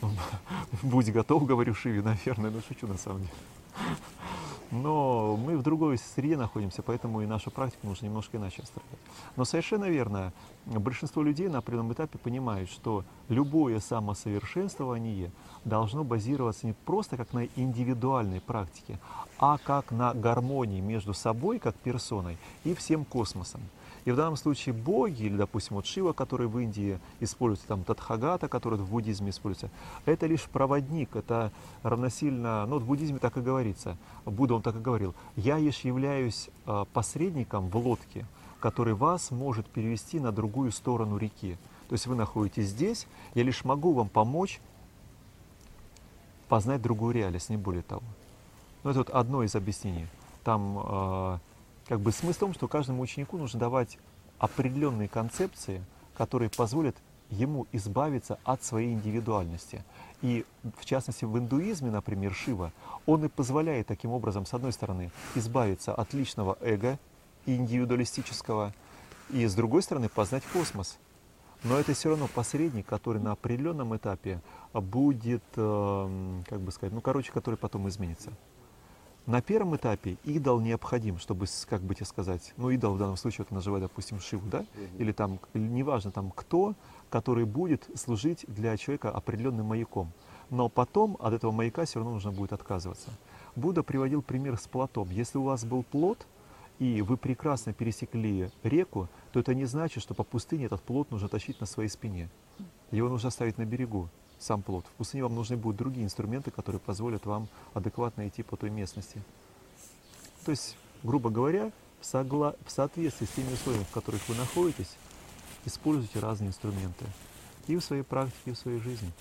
будь готов, говорю Шиве, наверное, но шучу на самом деле. Но мы в другой среде находимся, поэтому и нашу практику нужно немножко иначе строить. Но совершенно верно, большинство людей на определенном этапе понимают, что любое самосовершенствование должно базироваться не просто как на индивидуальной практике, а как на гармонии между собой, как персоной, и всем космосом. И в данном случае боги, или, допустим, вот Шива, который в Индии используется, там Тадхагата, который в буддизме используется, это лишь проводник, это равносильно, ну вот в буддизме так и говорится, Будда он так и говорил, я лишь являюсь э, посредником в лодке, который вас может перевести на другую сторону реки. То есть вы находитесь здесь, я лишь могу вам помочь познать другую реальность, не более того. Но это вот одно из объяснений. Там э, как бы смысл в том, что каждому ученику нужно давать определенные концепции, которые позволят ему избавиться от своей индивидуальности. И в частности в индуизме, например, Шива, он и позволяет таким образом, с одной стороны, избавиться от личного эго и индивидуалистического, и с другой стороны познать космос. Но это все равно посредник, который на определенном этапе будет, э, как бы сказать, ну короче, который потом изменится. На первом этапе идол необходим, чтобы, как бы тебе сказать, ну идол в данном случае, это называют, допустим, Шиву, да, mm-hmm. или там, или неважно там кто, который будет служить для человека определенным маяком. Но потом от этого маяка все равно нужно будет отказываться. Будда приводил пример с плотом. Если у вас был плот, и вы прекрасно пересекли реку, то это не значит, что по пустыне этот плот нужно тащить на своей спине. Его нужно оставить на берегу. Сам плот. В пустыне вам нужны будут другие инструменты, которые позволят вам адекватно идти по той местности. То есть, грубо говоря, в, согла... в соответствии с теми условиями, в которых вы находитесь, используйте разные инструменты. И в своей практике, и в своей жизни.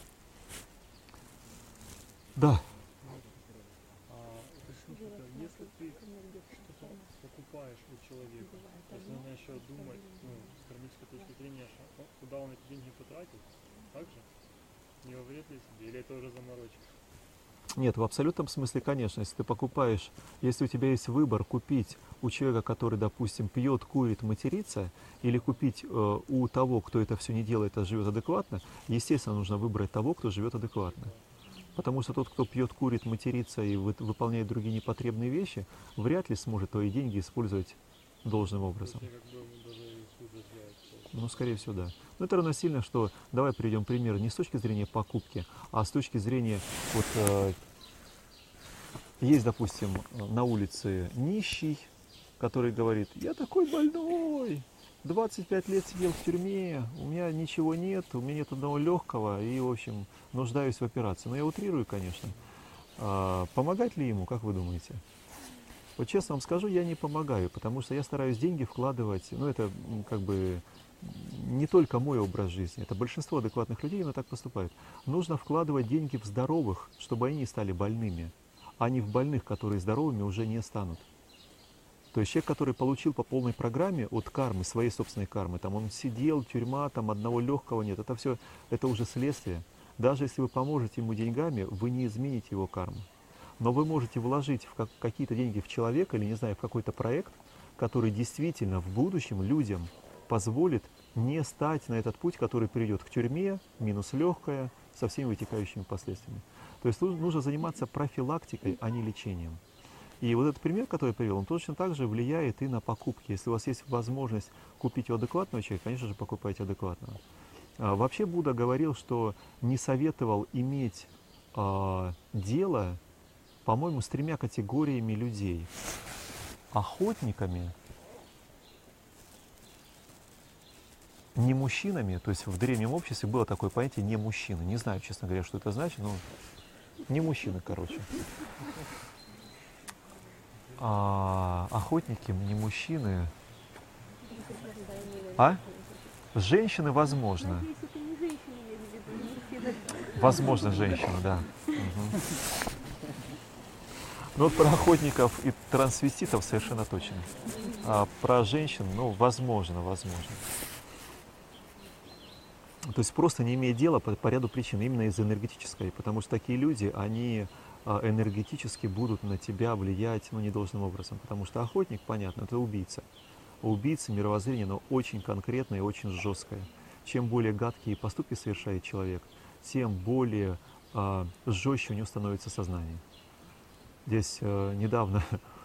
Да. А, если ты что-то покупаешь у человека, то есть нужно еще думать, ну, с кармической точки зрения, куда он эти деньги потратит, так же? Не во вред ли себе, или это уже заморочка? Нет, в абсолютном смысле, конечно, если ты покупаешь, если у тебя есть выбор купить у человека, который, допустим, пьет, курит, матерится, или купить э, у того, кто это все не делает, а живет адекватно, естественно, нужно выбрать того, кто живет адекватно. Потому что тот, кто пьет, курит, матерится и вы, выполняет другие непотребные вещи, вряд ли сможет твои деньги использовать должным образом. Ну, скорее всего, да. Но это равносильно, что, давай приведем пример не с точки зрения покупки, а с точки зрения, вот, э, есть, допустим, на улице нищий, который говорит, я такой больной, двадцать пять лет сидел в тюрьме, у меня ничего нет, у меня нет одного легкого, и, в общем, нуждаюсь в операции. Но я утрирую, конечно. А помогать ли ему, как вы думаете? Вот честно вам скажу, я не помогаю, потому что я стараюсь деньги вкладывать, ну, это как бы не только мой образ жизни, это большинство адекватных людей именно так поступают. Нужно вкладывать деньги в здоровых, чтобы они не стали больными, а не в больных, которые здоровыми уже не станут. То есть человек, который получил по полной программе от кармы, своей собственной кармы, там он сидел, тюрьма, там одного легкого нет, это все, это уже следствие. Даже если вы поможете ему деньгами, вы не измените его карму. Но вы можете вложить в как, какие-то деньги в человека или, не знаю, в какой-то проект, который действительно в будущем людям позволит не стать на этот путь, который приведет к тюрьме, минус легкое, со всеми вытекающими последствиями. То есть нужно заниматься профилактикой, а не лечением. И вот этот пример, который я привел, он точно так же влияет и на покупки. Если у вас есть возможность купить у адекватного человека, конечно же, покупайте адекватного. А, вообще Будда говорил, что не советовал иметь а, дело, по-моему, с тремя категориями людей. Охотниками, не мужчинами, то есть в древнем обществе было такое понятие не мужчины. Не знаю, честно говоря, что это значит, но не мужчины, короче. А, охотники, не мужчины. А? Женщины, возможно. Возможно, женщины, да. Угу. Ну вот про охотников и трансвеститов совершенно точно. А про женщин, ну, возможно, возможно. То есть просто не имея дела по, по ряду причин, именно из-за энергетической. Потому что такие люди, они энергетически будут на тебя влиять, ну, недолжным образом. Потому что охотник, понятно, это убийца. У убийцы мировоззрение, но очень конкретное и очень жесткое. Чем более гадкие поступки совершает человек, тем более э, жестче у него становится сознание. Здесь э, недавно,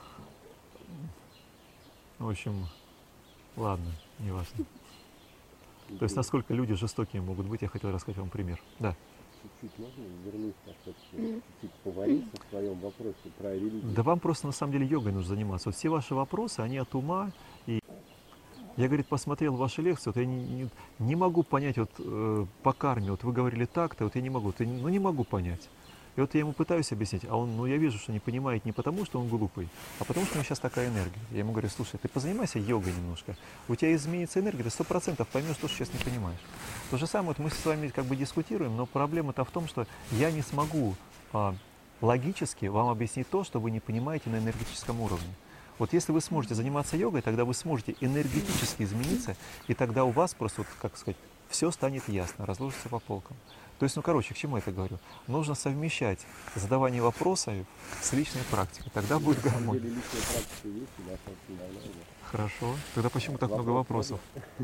в общем, ладно, не важно. То есть насколько люди жестокие могут быть, я хотел рассказать вам пример. Да. Чуть-чуть можно вернуться, чуть-чуть повариться в своем вопросе про религию? Да вам просто на самом деле йогой нужно заниматься. Вот все ваши вопросы, они от ума. И я, говорит, посмотрел ваши лекции, вот я не, не, не могу понять вот э, по карме, вот вы говорили так-то, вот я не могу, ты, ну не могу понять. И вот я ему пытаюсь объяснить, а он, ну я вижу, что не понимает не потому, что он глупый, а потому, что у него сейчас такая энергия. Я ему говорю, слушай, ты позанимайся йогой немножко, у тебя изменится энергия, ты сто процентов поймешь то, что сейчас не понимаешь. То же самое, вот мы с вами как бы дискутируем, но проблема-то в том, что я не смогу а, логически вам объяснить то, что вы не понимаете на энергетическом уровне. Вот если вы сможете заниматься йогой, тогда вы сможете энергетически измениться, и тогда у вас просто, вот, как сказать, все станет ясно, разложится по полкам. То есть, ну, короче, к чему я это говорю? Нужно совмещать задавание вопросов с личной практикой. Тогда будет гармония. Личная практика есть, у нас очень давно. Хорошо. Тогда почему так много вопросов?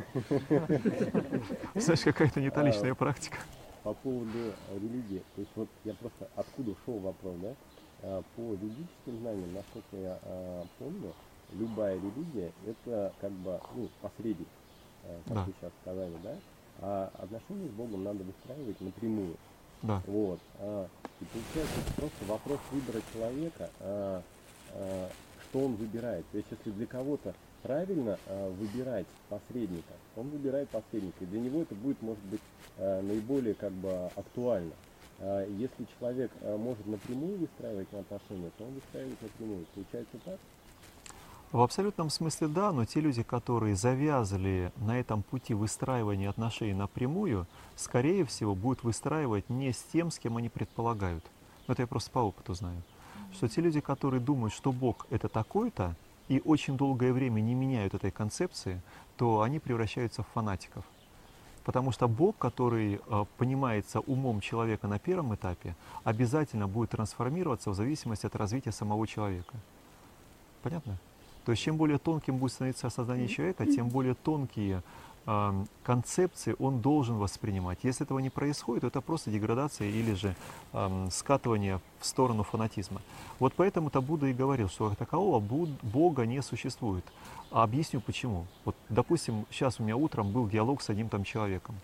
Знаешь, какая-то не та личная практика. По поводу религии. То есть вот я просто откуда шел вопрос, да? По ведическим знаниям, насколько я помню, любая религия это как бы ну, посредник, как да. вы сейчас сказали, да? А отношения с Богом надо выстраивать напрямую. Да. Вот. А, и получается, это просто вопрос выбора человека, а, а, что он выбирает. То есть, если для кого-то правильно а, выбирать посредника, он выбирает посредника. И для него это будет, может быть, а, наиболее как бы актуально. А, если человек а, может напрямую выстраивать отношения, то он выстраивает напрямую. Получается так? В абсолютном смысле да, но те люди, которые завязали на этом пути выстраивания отношений напрямую, скорее всего, будут выстраивать не с тем, с кем они предполагают. Это я просто по опыту знаю. Что те люди, которые думают, что Бог это такой-то, и очень долгое время не меняют этой концепции, то они превращаются в фанатиков. Потому что Бог, который э, понимается умом человека на первом этапе, обязательно будет трансформироваться в зависимости от развития самого человека. Понятно? То есть чем более тонким будет становиться сознание человека, тем более тонкие э, концепции он должен воспринимать. Если этого не происходит, то это просто деградация или же э, скатывание в сторону фанатизма. Вот поэтому-то Будда и говорил, что как такового Бога не существует. А объясню почему. Вот, допустим, сейчас у меня утром был диалог с одним там человеком.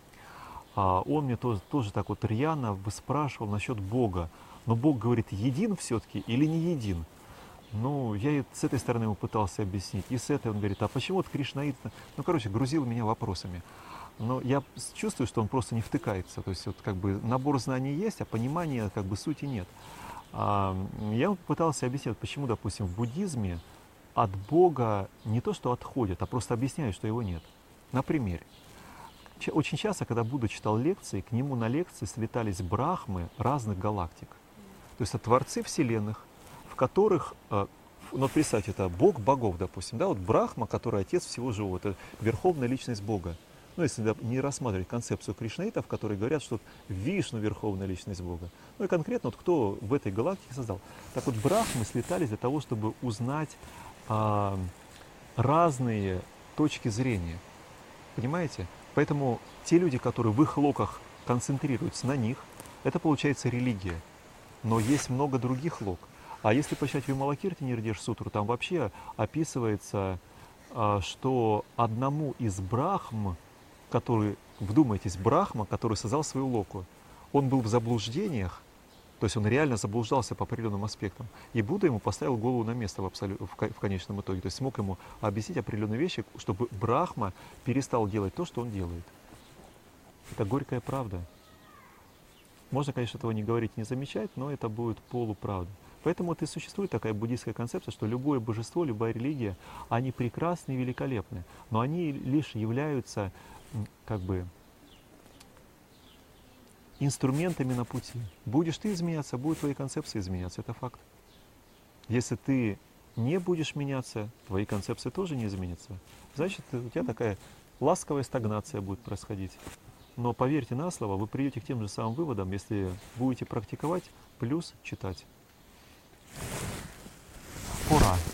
А он мне тоже, тоже так вот рьяно выспрашивал насчет Бога. Но Бог, говорит, един все-таки или не един? Ну, я и с этой стороны ему пытался объяснить, и с этой он говорит, а почему вот кришнаит, ну, короче, грузил меня вопросами. Но я чувствую, что он просто не втыкается, то есть вот как бы набор знаний есть, а понимания как бы сути нет. А, я ему пытался объяснить, почему, допустим, в буддизме от Бога не то, что отходят, а просто объясняют, что его нет. На примере. Очень часто, когда Будда читал лекции, к нему на лекции слетались брахмы разных галактик. То есть это творцы вселенных, в которых, ну вот представьте, это Бог богов, допустим, да, вот Брахма, который отец всего живого, это верховная личность Бога. Ну, если не рассматривать концепцию кришнаитов, которые говорят, что Вишну верховная личность Бога. Ну и конкретно, вот кто в этой галактике создал. Так вот, Брахмы слетались для того, чтобы узнать а, разные точки зрения. Понимаете? Поэтому те люди, которые в их локах концентрируются на них, это получается религия. Но есть много других лок. А если почитать Вималакирти Нирдеш Сутру, там вообще описывается, что одному из брахм, который, вдумайтесь, брахма, который создал свою локу, он был в заблуждениях, то есть он реально заблуждался по определенным аспектам, и Будда ему поставил голову на место в, абсолют, в конечном итоге, то есть смог ему объяснить определенные вещи, чтобы брахма перестал делать то, что он делает. Это горькая правда. Можно, конечно, этого не говорить, не замечать, но это будет полуправда. Поэтому вот и существует такая буддийская концепция, что любое божество, любая религия, они прекрасны и великолепны, но они лишь являются как бы инструментами на пути. Будешь ты изменяться, будут твои концепции изменяться, это факт. Если ты не будешь меняться, твои концепции тоже не изменятся. Значит, у тебя такая ласковая стагнация будет происходить. Но поверьте на слово, вы придете к тем же самым выводам, если будете практиковать плюс читать. Пора.